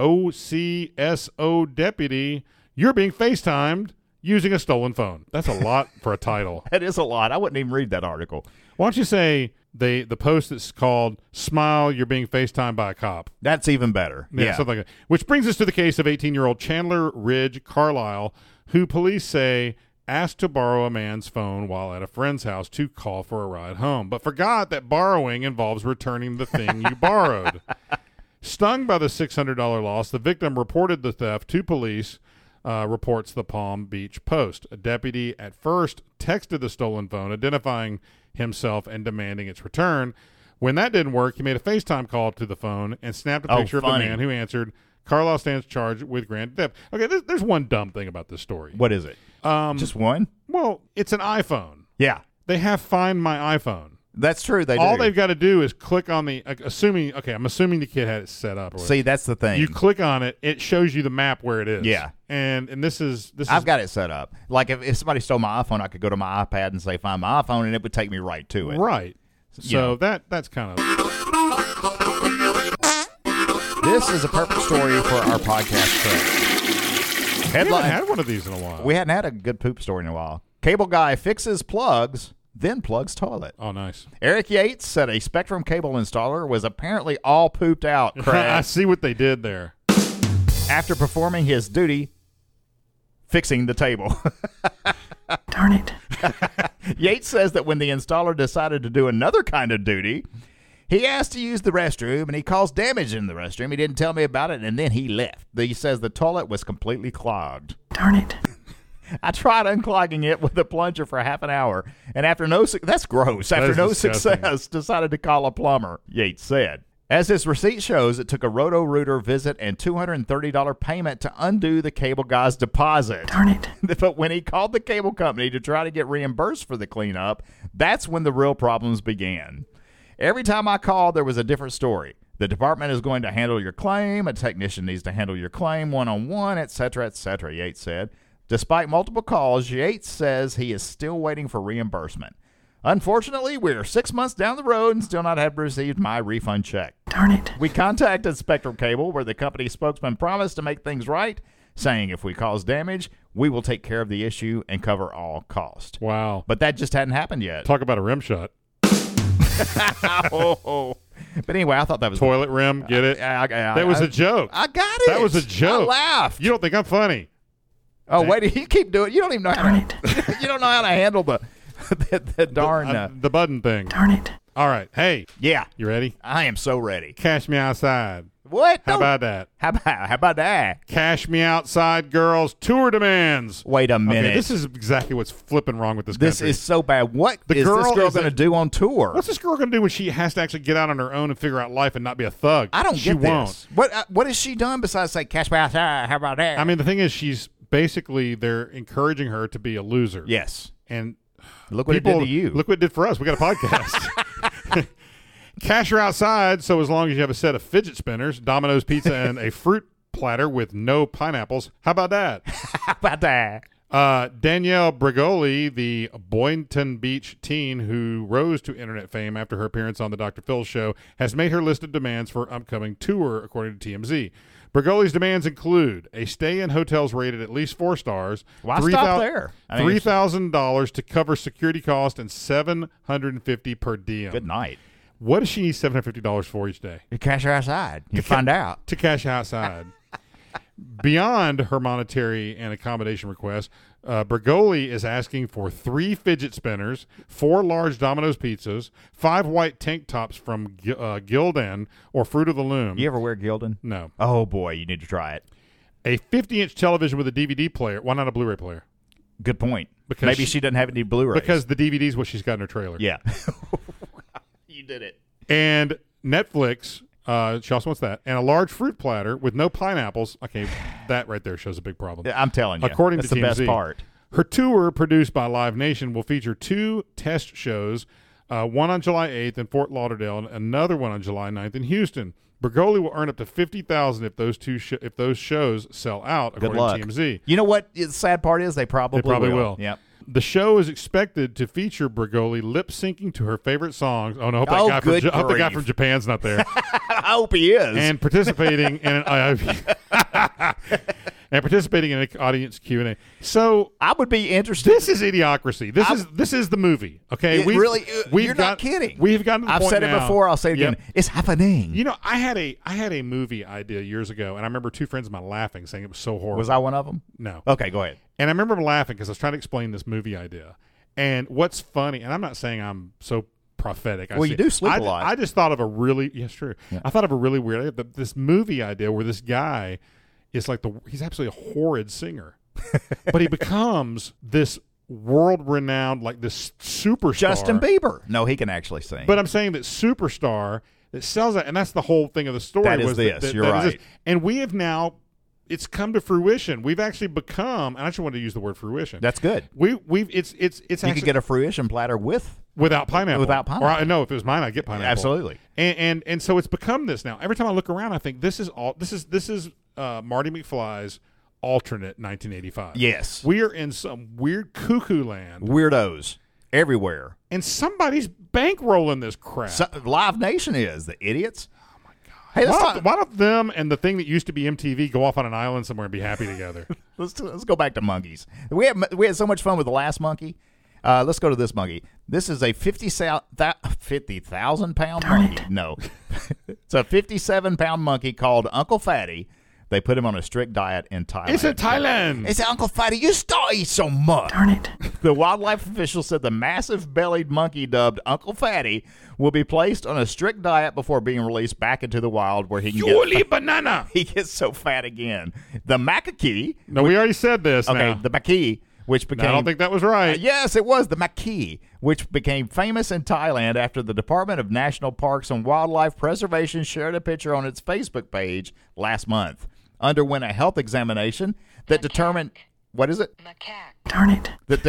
Speaker 4: OCSO deputy, you're being FaceTimed using a stolen phone." That's a lot for a title.
Speaker 3: That is a lot. I wouldn't even read that article.
Speaker 4: Why don't you say the post that's called "Smile, you're being FaceTimed by a cop"?
Speaker 3: That's even better. Yeah.
Speaker 4: Something like that. Which brings us to the case of 18-year-old Chandler Ridge Carlisle, who police say asked to borrow a man's phone while at a friend's house to call for a ride home, but forgot that borrowing involves returning the thing you borrowed. Stung by the $600 loss, the victim reported the theft to police, reports the Palm Beach Post. A deputy at first texted the stolen phone, identifying himself and demanding its return. When that didn't work, he made a FaceTime call to the phone and snapped a picture of the man who answered. Carlisle stands charged with grand theft. Okay, there's one dumb thing about this story.
Speaker 3: What is it? Just one?
Speaker 4: Well, it's an iPhone.
Speaker 3: Yeah.
Speaker 4: They have Find My iPhone.
Speaker 3: That's true.
Speaker 4: All they've got to do is click on the I'm assuming the kid had it set up.
Speaker 3: See, that's the thing.
Speaker 4: You click on it, it shows you the map where it is.
Speaker 3: Yeah.
Speaker 4: And this is
Speaker 3: I've got it set up. Like if somebody stole my iPhone, I could go to my iPad and say find my iPhone, and it would take me right to it.
Speaker 4: Right. So that's kind of.
Speaker 3: This is a perfect story for our podcast track.
Speaker 4: We haven't had one of these in a while.
Speaker 3: We hadn't had a good poop story in a while. Cable guy fixes plugs, then plugs toilet.
Speaker 4: Oh, nice.
Speaker 3: Eric Yates said a Spectrum cable installer was apparently all pooped out.
Speaker 4: I see what they did there.
Speaker 3: After performing his duty, fixing the table.
Speaker 8: Darn it.
Speaker 3: Yates says that when the installer decided to do another kind of duty, he asked to use the restroom, and he caused damage in the restroom. He didn't tell me about it, and then he left. He says the toilet was completely clogged.
Speaker 8: Darn it.
Speaker 3: I tried unclogging it with a plunger for half an hour, and after that's gross. After no success, decided to call a plumber, Yates said. As his receipt shows, it took a Roto-Rooter visit and $230 payment to undo the cable guy's deposit.
Speaker 8: Darn it.
Speaker 3: But when he called the cable company to try to get reimbursed for the cleanup, that's when the real problems began. Every time I called, there was a different story. The department is going to handle your claim. A technician needs to handle your claim one-on-one, etc., Yates said. Despite multiple calls, Yates says he is still waiting for reimbursement. Unfortunately, we're 6 months down the road and still not have received my refund check.
Speaker 8: Darn it.
Speaker 3: We contacted Spectrum Cable, where the company spokesman promised to make things right, saying if we cause damage, we will take care of the issue and cover all cost.
Speaker 4: Wow.
Speaker 3: But that just hadn't happened yet.
Speaker 4: Talk about a rim shot.
Speaker 3: But anyway, I thought that was
Speaker 4: toilet rim. Get it? That was a joke.
Speaker 3: I got it.
Speaker 4: That was a joke.
Speaker 3: I laughed.
Speaker 4: You don't think I'm funny?
Speaker 3: Oh, wait! You keep doing it. You don't even know how to. You don't know how to handle the darn
Speaker 4: the button thing.
Speaker 8: Darn it.
Speaker 4: All right. Hey.
Speaker 3: Yeah.
Speaker 4: You ready?
Speaker 3: I am so ready.
Speaker 4: Cash me outside.
Speaker 3: What?
Speaker 4: How about that?
Speaker 3: How about that?
Speaker 4: Cash me outside, girls. Tour demands.
Speaker 3: Wait a minute.
Speaker 4: Okay, this is exactly what's flipping wrong with this
Speaker 3: country. This is so bad. What is this girl going to do on tour?
Speaker 4: What's this girl going to do when she has to actually get out on her own and figure out life and not be a thug?
Speaker 3: I don't
Speaker 4: get
Speaker 3: this. What has she done besides say cash me outside? How about that?
Speaker 4: I mean, the thing is, she's basically they're encouraging her to be a loser.
Speaker 3: Yes.
Speaker 4: And
Speaker 3: look what it did to you.
Speaker 4: Look what it did for us. We got a podcast. Cash her outside, so as long as you have a set of fidget spinners, Domino's pizza, and a fruit platter with no pineapples. How about that?
Speaker 3: How about that?
Speaker 4: Danielle Bregoli, the Boynton Beach teen who rose to internet fame after her appearance on the Dr. Phil show, has made her list of demands for upcoming tour, according to TMZ. Bregoli's demands include a stay in hotels rated at least 4 stars.
Speaker 3: Why stop there?
Speaker 4: $3,000 to cover security cost and $750 per diem.
Speaker 3: Good night.
Speaker 4: What does she need $750 for each day?
Speaker 3: You cash her outside. You find out.
Speaker 4: To cash outside. Beyond her monetary and accommodation requests, Bregoli is asking for 3 fidget spinners, 4 large Domino's pizzas, 5 white tank tops from Gildan or Fruit of the Loom.
Speaker 3: You ever wear Gildan?
Speaker 4: No.
Speaker 3: Oh, boy, you need to try it.
Speaker 4: A 50-inch television with a DVD player. Why not a Blu-ray player?
Speaker 3: Good point.
Speaker 4: Because
Speaker 3: maybe she doesn't have any Blu-rays.
Speaker 4: Because the DVD is what she's got in her trailer.
Speaker 3: Yeah. You did it.
Speaker 4: And Netflix, she also wants that. And a large fruit platter with no pineapples. Okay, that right there shows a big problem.
Speaker 3: I'm telling you.
Speaker 4: According
Speaker 3: that's
Speaker 4: to
Speaker 3: the
Speaker 4: TMZ,
Speaker 3: best part.
Speaker 4: Her tour, produced by Live Nation, will feature 2 test shows, one on July 8th in Fort Lauderdale and another one on July 9th in Houston. Bergoli will earn up to $50,000 if those shows sell out,
Speaker 3: Good
Speaker 4: according
Speaker 3: luck.
Speaker 4: to TMZ.
Speaker 3: You know what the sad part is? They probably
Speaker 4: will.
Speaker 3: Yep.
Speaker 4: The show is expected to feature Bergoli lip-syncing to her favorite songs. Oh, no, I
Speaker 3: Oh,
Speaker 4: hope
Speaker 3: good
Speaker 4: I hope the guy
Speaker 3: grief.
Speaker 4: from Japan's not there.
Speaker 3: I hope he is.
Speaker 4: And participating in an audience Q&A. So
Speaker 3: I would be interested.
Speaker 4: this is Idiocracy. This is the movie. Okay,
Speaker 3: You're not kidding.
Speaker 4: We've gotten to the
Speaker 3: I've
Speaker 4: point
Speaker 3: said it
Speaker 4: now-
Speaker 3: before. I'll say it again.
Speaker 4: Yep.
Speaker 3: It's happening.
Speaker 4: You know, I had a movie idea years ago, and I remember 2 friends of mine laughing, saying it was so horrible.
Speaker 3: Was I one of them?
Speaker 4: No.
Speaker 3: Okay, go ahead.
Speaker 4: And I remember laughing because I was trying to explain this movie idea. And what's funny, and I'm not saying I'm so prophetic.
Speaker 3: Well, you do sleep a lot.
Speaker 4: I just thought of a really, yes, true.
Speaker 3: Yeah.
Speaker 4: I thought of a really weird idea. This movie idea where this guy is like he's absolutely a horrid singer, but he becomes this world-renowned, like this superstar.
Speaker 3: Justin Bieber. No, he can actually sing.
Speaker 4: But I'm saying that superstar that sells that, and that's the whole thing of the story.
Speaker 3: That is
Speaker 4: was
Speaker 3: this.
Speaker 4: that
Speaker 3: You're
Speaker 4: that is
Speaker 3: right.
Speaker 4: this. And we have now, it's come to fruition. We've actually become, and I just wanted to use the word fruition.
Speaker 3: That's good.
Speaker 4: It's
Speaker 3: You
Speaker 4: actually
Speaker 3: could get a fruition platter with.
Speaker 4: without pineapple.
Speaker 3: Without pineapple.
Speaker 4: Or I know if it was mine, I'd get pineapple.
Speaker 3: Absolutely.
Speaker 4: And so it's become this now. Every time I look around, I think this is Marty McFly's alternate 1985.
Speaker 3: Yes.
Speaker 4: We are in some weird cuckoo land,
Speaker 3: Weirdos everywhere.
Speaker 4: and somebody's bankrolling this crap.
Speaker 3: Live Nation is. The idiots. Oh, my God. Hey,
Speaker 4: Why don't them and the thing that used to be MTV go off on an island somewhere and be happy together?
Speaker 3: let's go back to monkeys. We had so much fun with the last monkey. Let's go to this monkey. This is a 50,000-pound monkey. No. It's a 57-pound monkey called Uncle Fatty. They put him on a strict diet in Thailand.
Speaker 4: It's in Thailand.
Speaker 3: They said, Uncle Fatty, you stop eating so much.
Speaker 8: Darn it.
Speaker 3: The wildlife official said the massive-bellied monkey dubbed Uncle Fatty will be placed on a strict diet before being released back into the wild where he can
Speaker 4: Yuli banana.
Speaker 3: he gets so fat again. The macaque.
Speaker 4: No, we already said this.
Speaker 3: Okay,
Speaker 4: now.
Speaker 3: the macaque, which became...
Speaker 4: I don't think that was right.
Speaker 3: yes, it was the macaque, which became famous in Thailand after the Department of National Parks and Wildlife Preservation shared a picture on its Facebook page last month. Underwent a health examination that determined... What is it?
Speaker 8: Darn it.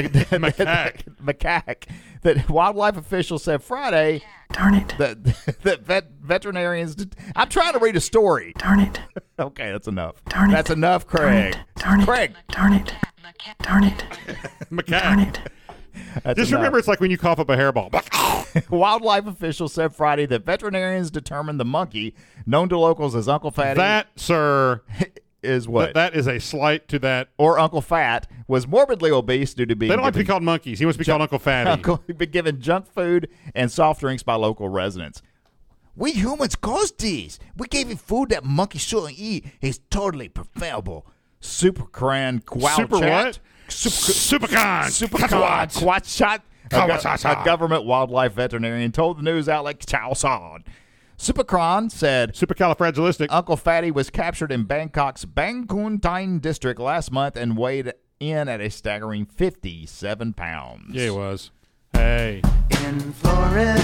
Speaker 3: Macaque. That wildlife officials said Friday
Speaker 8: Darn it.
Speaker 3: that veterinarians... I'm trying to read a story.
Speaker 8: Darn it.
Speaker 3: Okay, that's enough.
Speaker 8: Darn it.
Speaker 3: That's enough, Craig.
Speaker 8: Darn it.
Speaker 3: Craig.
Speaker 8: Darn it. Darn it.
Speaker 4: Macaque.
Speaker 8: Darn it.
Speaker 3: That's
Speaker 4: Just
Speaker 3: enough.
Speaker 4: remember, it's like when you cough up a hairball.
Speaker 3: Wildlife officials said Friday that veterinarians determined the monkey, known to locals as Uncle Fatty,
Speaker 4: That, sir,
Speaker 3: is what?
Speaker 4: that is a slight to that.
Speaker 3: Or Uncle Fat, was morbidly obese due to being
Speaker 4: They don't like to be
Speaker 3: given,
Speaker 4: called monkeys. He wants to be called Uncle Fatty.
Speaker 3: been given junk food and soft drinks by local residents. We humans caused this. We gave him food that monkey shouldn't eat. He's totally preferable. Supercran Kwao
Speaker 4: Super
Speaker 3: Chat.
Speaker 4: what? Supercon.
Speaker 3: Supercon Kwachat,
Speaker 4: Kawasasa.
Speaker 3: a government wildlife veterinarian, told the news outlet Chow Son. Supercron said
Speaker 4: Supercalifragilistic.
Speaker 3: Uncle Fatty was captured in Bangkok's Bangkok Thai district last month and weighed in at a staggering 57 pounds.
Speaker 4: Yeah, he was. Hey.
Speaker 9: In Florida,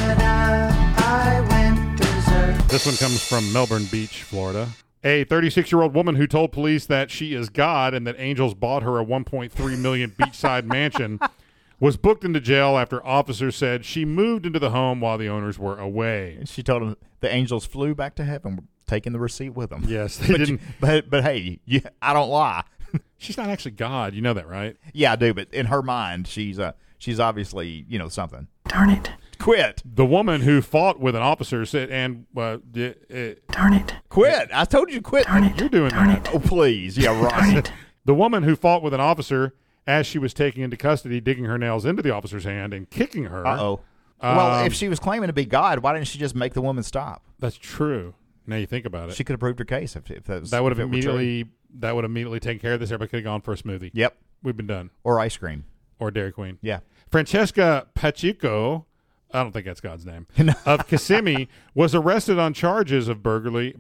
Speaker 9: I went desert.
Speaker 4: This one comes from Melbourne Beach, Florida. A 36-year-old woman who told police that she is God and that angels bought her a $1.3 million beachside mansion was booked into jail after officers said she moved into the home while the owners were away.
Speaker 3: She told him the angels flew back to heaven, taking the receipt with them.
Speaker 4: Yes, they didn't.
Speaker 3: But hey, I don't lie.
Speaker 4: She's not actually God. You know that, right?
Speaker 3: Yeah, I do. But in her mind, she's obviously something.
Speaker 8: Darn it.
Speaker 3: Quit.
Speaker 4: The woman who fought with an officer said,
Speaker 8: Darn it.
Speaker 3: Quit. I told you to quit.
Speaker 8: Darn it.
Speaker 4: You're doing
Speaker 8: Darn
Speaker 4: that.
Speaker 8: it.
Speaker 3: Oh, please. Yeah,
Speaker 8: Darn
Speaker 3: right.
Speaker 8: it.
Speaker 4: The woman who fought with an officer as she was taken into custody, digging her nails into the officer's hand and kicking her.
Speaker 3: Uh-oh. Well, if she was claiming to be God, why didn't she just make the woman stop?
Speaker 4: That's true. Now you think about it.
Speaker 3: She could have proved her case if
Speaker 4: that would have
Speaker 3: if it were true.
Speaker 4: immediately taken care of this. Everybody could have gone for a smoothie.
Speaker 3: Yep.
Speaker 4: We've been done.
Speaker 3: Or ice cream.
Speaker 4: Or Dairy Queen.
Speaker 3: Yeah.
Speaker 4: Francesca Pacheco, I don't think that's God's name, of Kissimmee, was arrested on charges of burglary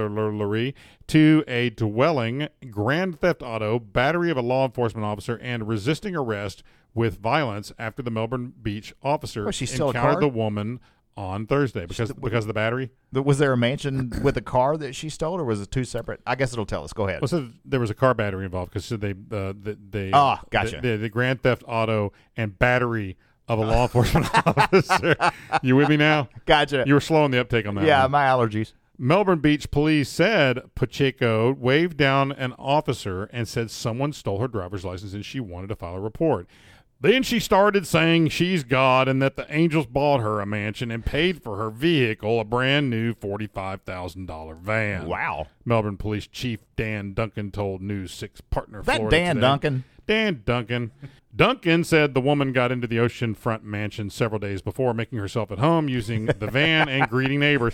Speaker 4: to a dwelling, grand theft auto, battery of a law enforcement officer, and resisting arrest with violence after the Melbourne Beach officer
Speaker 3: Was she still a
Speaker 4: encountered
Speaker 3: card?
Speaker 4: the woman on Thursday because of the battery.
Speaker 3: Was there a mansion with a car that she stole, or was it two separate? I guess it'll tell us. Go ahead.
Speaker 4: Well, so there was a car battery involved because they
Speaker 3: gotcha.
Speaker 4: The grand theft auto and battery of a law enforcement officer. You with me now?
Speaker 3: Gotcha.
Speaker 4: You were slow on the uptake on that.
Speaker 3: Yeah,
Speaker 4: one.
Speaker 3: my allergies.
Speaker 4: Melbourne Beach police said Pacheco waved down an officer and said someone stole her driver's license and she wanted to file a report. Then she started saying she's God and that the angels bought her a mansion and paid for her vehicle, a brand new $45,000 van.
Speaker 3: Wow.
Speaker 4: Melbourne Police Chief Dan Duncan told News 6 partner
Speaker 3: That
Speaker 4: Florida
Speaker 3: Dan
Speaker 4: today.
Speaker 3: Duncan.
Speaker 4: Dan Duncan. Duncan said the woman got into the oceanfront mansion several days before, making herself at home using the van and greeting neighbors.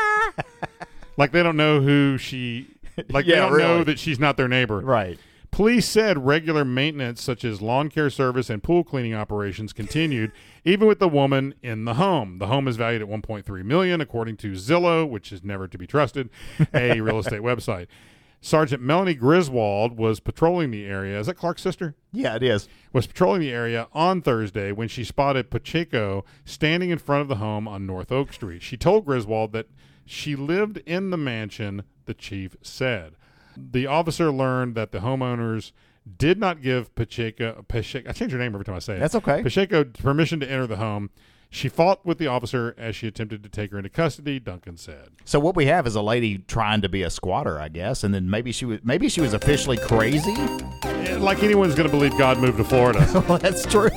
Speaker 4: Like they don't know who she... Like they don't know that she's not their neighbor.
Speaker 3: Right.
Speaker 4: Police said regular maintenance such as lawn care service and pool cleaning operations continued even with the woman in the home. The home is valued at $1.3 million, according to Zillow, which is never to be trusted, a real estate website. Sergeant Melanie Griswold was patrolling the area. Is that Clark's sister?
Speaker 3: Yeah, it is.
Speaker 4: Was patrolling the area on Thursday when she spotted Pacheco standing in front of the home on North Oak Street. She told Griswold that she lived in the mansion, the chief said. The officer learned that the homeowners did not give Pacheco, I change her name every time I say it.
Speaker 3: That's okay.
Speaker 4: Pacheco permission to enter the home. She fought with the officer as she attempted to take her into custody, Duncan said.
Speaker 3: So what we have is a lady trying to be a squatter, I guess, and then maybe she was officially crazy.
Speaker 4: Like anyone's going to believe God moved to Florida.
Speaker 3: Well, that's true.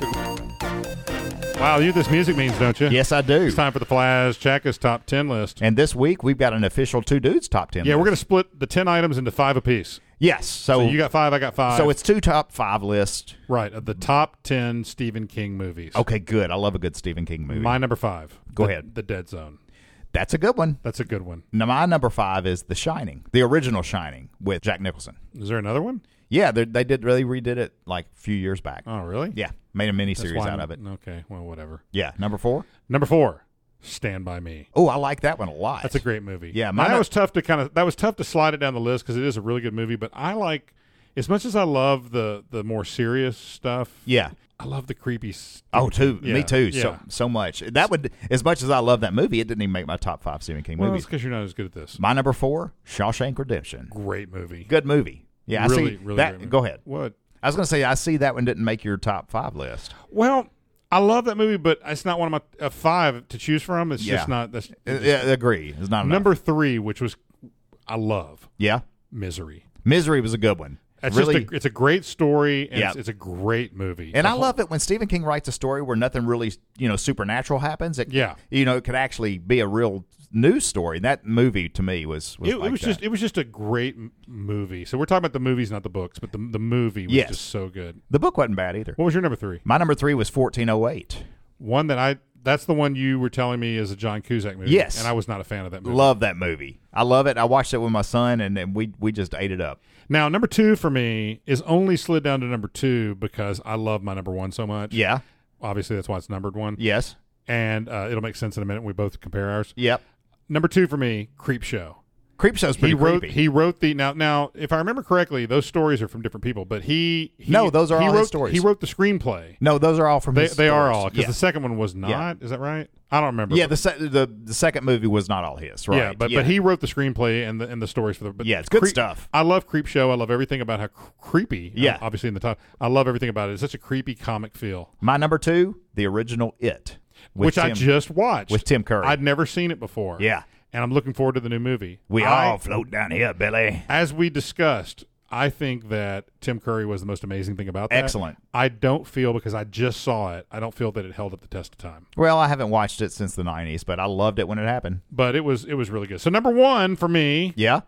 Speaker 4: Wow, you this music means, don't you?
Speaker 3: Yes, I do.
Speaker 4: It's time for the Flash Chaka's top 10 list.
Speaker 3: And this week we've got an official Two Dudes top 10
Speaker 4: Yeah,
Speaker 3: list.
Speaker 4: we're going to split the 10 items into 5 apiece.
Speaker 3: Yes.
Speaker 4: So you got 5, I got 5.
Speaker 3: So it's 2 top 5 lists.
Speaker 4: Right, of the top 10 Stephen King movies.
Speaker 3: Okay, good. I love a good Stephen King movie.
Speaker 4: My number 5.
Speaker 3: Go ahead.
Speaker 4: The Dead Zone.
Speaker 3: That's a good one.
Speaker 4: That's a good one.
Speaker 3: Now, my number 5 is The Shining, the original Shining with Jack Nicholson.
Speaker 4: Is there another one?
Speaker 3: Yeah, they redid it like a few years back.
Speaker 4: Oh, really?
Speaker 3: Yeah, made a miniseries out of it.
Speaker 4: Okay, well, whatever.
Speaker 3: Yeah, number 4?
Speaker 4: Number 4, Stand By Me.
Speaker 3: Oh, I like that one a lot.
Speaker 4: That's a great movie.
Speaker 3: Yeah,
Speaker 4: that was tough to slide it down the list because it is a really good movie, but I like, as much as I love the more serious stuff.
Speaker 3: Yeah.
Speaker 4: I love the creepy stuff.
Speaker 3: Oh, too.
Speaker 4: Yeah,
Speaker 3: Me too.
Speaker 4: yeah.
Speaker 3: So much. That would, as much as I love that movie, it didn't even make my top 5 Stephen King
Speaker 4: Well,
Speaker 3: movies.
Speaker 4: it's because you're not as good at this.
Speaker 3: My number 4, Shawshank Redemption.
Speaker 4: Great movie.
Speaker 3: Good movie. Yeah,
Speaker 4: really,
Speaker 3: I see
Speaker 4: really
Speaker 3: that.
Speaker 4: great movie.
Speaker 3: Go ahead.
Speaker 4: What?
Speaker 3: I was going to say, I see that one didn't make your top 5 list.
Speaker 4: Well, I love that movie, but it's not one of my 5 to choose from. It's just not.
Speaker 3: Yeah, agree. It's not enough.
Speaker 4: Number 3, which was I love.
Speaker 3: Yeah.
Speaker 4: Misery.
Speaker 3: Misery was a good one.
Speaker 4: It's
Speaker 3: really,
Speaker 4: it's a great story, and
Speaker 3: Yeah.
Speaker 4: it's a great movie.
Speaker 3: and I love it when Stephen King writes a story where nothing really, supernatural happens. It,
Speaker 4: Yeah.
Speaker 3: it could actually be a real news story. That movie to me was
Speaker 4: It
Speaker 3: like
Speaker 4: was
Speaker 3: that.
Speaker 4: it was just a great movie. So we're talking about the movies, not the books, but the movie was
Speaker 3: Yes.
Speaker 4: just so good.
Speaker 3: The book wasn't bad either.
Speaker 4: What was your number 3?
Speaker 3: My number 3 was 1408.
Speaker 4: One that's the one you were telling me is a John Cusack movie.
Speaker 3: Yes.
Speaker 4: And I was not a fan of that movie.
Speaker 3: Love that movie. I love it. I watched it with my son, and we just ate it up.
Speaker 4: Now, number 2 for me is only slid down to number 2 because I love my number 1 so much.
Speaker 3: Yeah.
Speaker 4: Obviously, that's why it's numbered 1.
Speaker 3: Yes.
Speaker 4: And it'll make sense in a minute when we both compare ours.
Speaker 3: Yep.
Speaker 4: Number 2 for me, Creepshow.
Speaker 3: Creepshow's pretty creepy.
Speaker 4: He wrote the now if I remember correctly, those stories are from different people, but
Speaker 3: No, those are all his stories.
Speaker 4: He wrote the screenplay.
Speaker 3: No, those are all from his
Speaker 4: They are
Speaker 3: stories.
Speaker 4: all because
Speaker 3: Yeah.
Speaker 4: the second one was not.
Speaker 3: Yeah.
Speaker 4: Is that right? I don't remember.
Speaker 3: Yeah, the second movie was not all his, right?
Speaker 4: Yeah, but he wrote the screenplay and the stories for the. But
Speaker 3: Yeah, it's good stuff.
Speaker 4: I love Creepshow. I love everything about how creepy.
Speaker 3: Yeah.
Speaker 4: Obviously in the top. I love everything about it. It's such a creepy comic feel.
Speaker 3: My number 2, the original It,
Speaker 4: Which I just watched
Speaker 3: with Tim Curry.
Speaker 4: I'd never seen it before.
Speaker 3: Yeah.
Speaker 4: And I'm looking forward to the new movie.
Speaker 3: We all float down here, Billy.
Speaker 4: As we discussed, I think that Tim Curry was the most amazing thing about that.
Speaker 3: Excellent.
Speaker 4: I don't feel, because I just saw it, I don't feel that it held up the test of time.
Speaker 3: Well, I haven't watched it since the 90s, but I loved it when it happened.
Speaker 4: But it was really good. So number 1 for me,
Speaker 3: Yeah?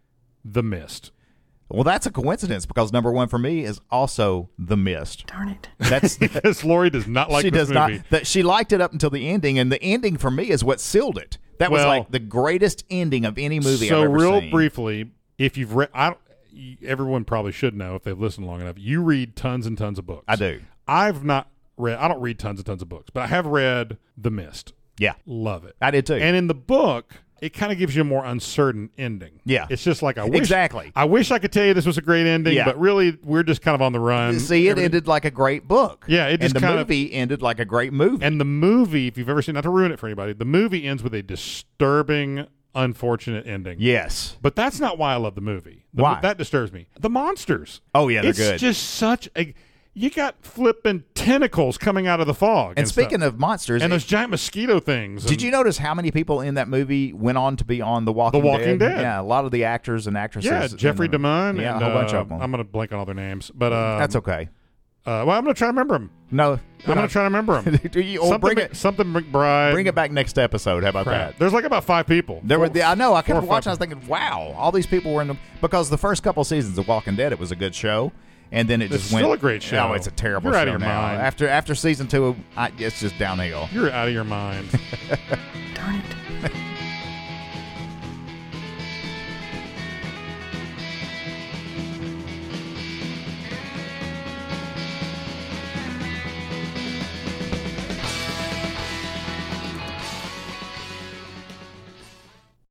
Speaker 4: The Mist.
Speaker 3: Well, that's a coincidence because number 1 for me is also The Mist.
Speaker 8: Darn it.
Speaker 3: That's
Speaker 4: Because Lori does not like
Speaker 3: she
Speaker 4: this
Speaker 3: does
Speaker 4: movie.
Speaker 3: not. That she liked it up until the ending, and the ending for me is what sealed it. That was
Speaker 4: Well,
Speaker 3: like the greatest ending of any movie
Speaker 4: So
Speaker 3: I've ever
Speaker 4: real
Speaker 3: seen.
Speaker 4: briefly, if you've read, everyone probably should know if they've listened long enough. You read tons and tons of books.
Speaker 3: I do.
Speaker 4: I've not read. I don't read tons and tons of books, but I have read The Mist.
Speaker 3: Yeah,
Speaker 4: Love it.
Speaker 3: I did too.
Speaker 4: And in the book, it kind of gives you a more uncertain ending.
Speaker 3: Yeah.
Speaker 4: It's just like, I wish I could tell you this was a great ending,
Speaker 3: Yeah.
Speaker 4: but really we're just kind of on the run.
Speaker 3: See, it ended like a great book.
Speaker 4: Yeah, it just
Speaker 3: and the
Speaker 4: kind
Speaker 3: movie ended like a great movie.
Speaker 4: And the movie, if you've ever seen, not to ruin it for anybody, the movie ends with a disturbing, unfortunate ending.
Speaker 3: Yes.
Speaker 4: But that's not why I love the movie.
Speaker 3: Why?
Speaker 4: That disturbs me. The monsters.
Speaker 3: Oh, yeah, they're
Speaker 4: it's
Speaker 3: good.
Speaker 4: It's just such a... You got flipping tentacles coming out of the fog.
Speaker 3: And speaking of monsters...
Speaker 4: And those giant mosquito things.
Speaker 3: Did you notice how many people in that movie went on to be on The Walking Dead? Yeah, a lot of the actors and actresses.
Speaker 4: Yeah, Jeffrey DeMunn.
Speaker 3: Yeah,
Speaker 4: and,
Speaker 3: a whole bunch of them.
Speaker 4: I'm going to blank on all their names. But
Speaker 3: that's okay.
Speaker 4: Well, I'm going to try to remember them.
Speaker 3: No.
Speaker 4: I'm going to try to remember them. Something McBride.
Speaker 3: Bring it back next episode. How about that?
Speaker 4: There's like about 5 people.
Speaker 3: I know. I kept watching. I was thinking, wow, all these people were in the... Because the first couple seasons of Walking Dead, it was a good show. And then it just went...
Speaker 4: Still a great show.
Speaker 3: Oh, it's a terrible
Speaker 4: You're
Speaker 3: show
Speaker 4: out of your
Speaker 3: now.
Speaker 4: mind.
Speaker 3: After season 2, it's just downhill.
Speaker 4: You're out of your mind.
Speaker 8: Darn it.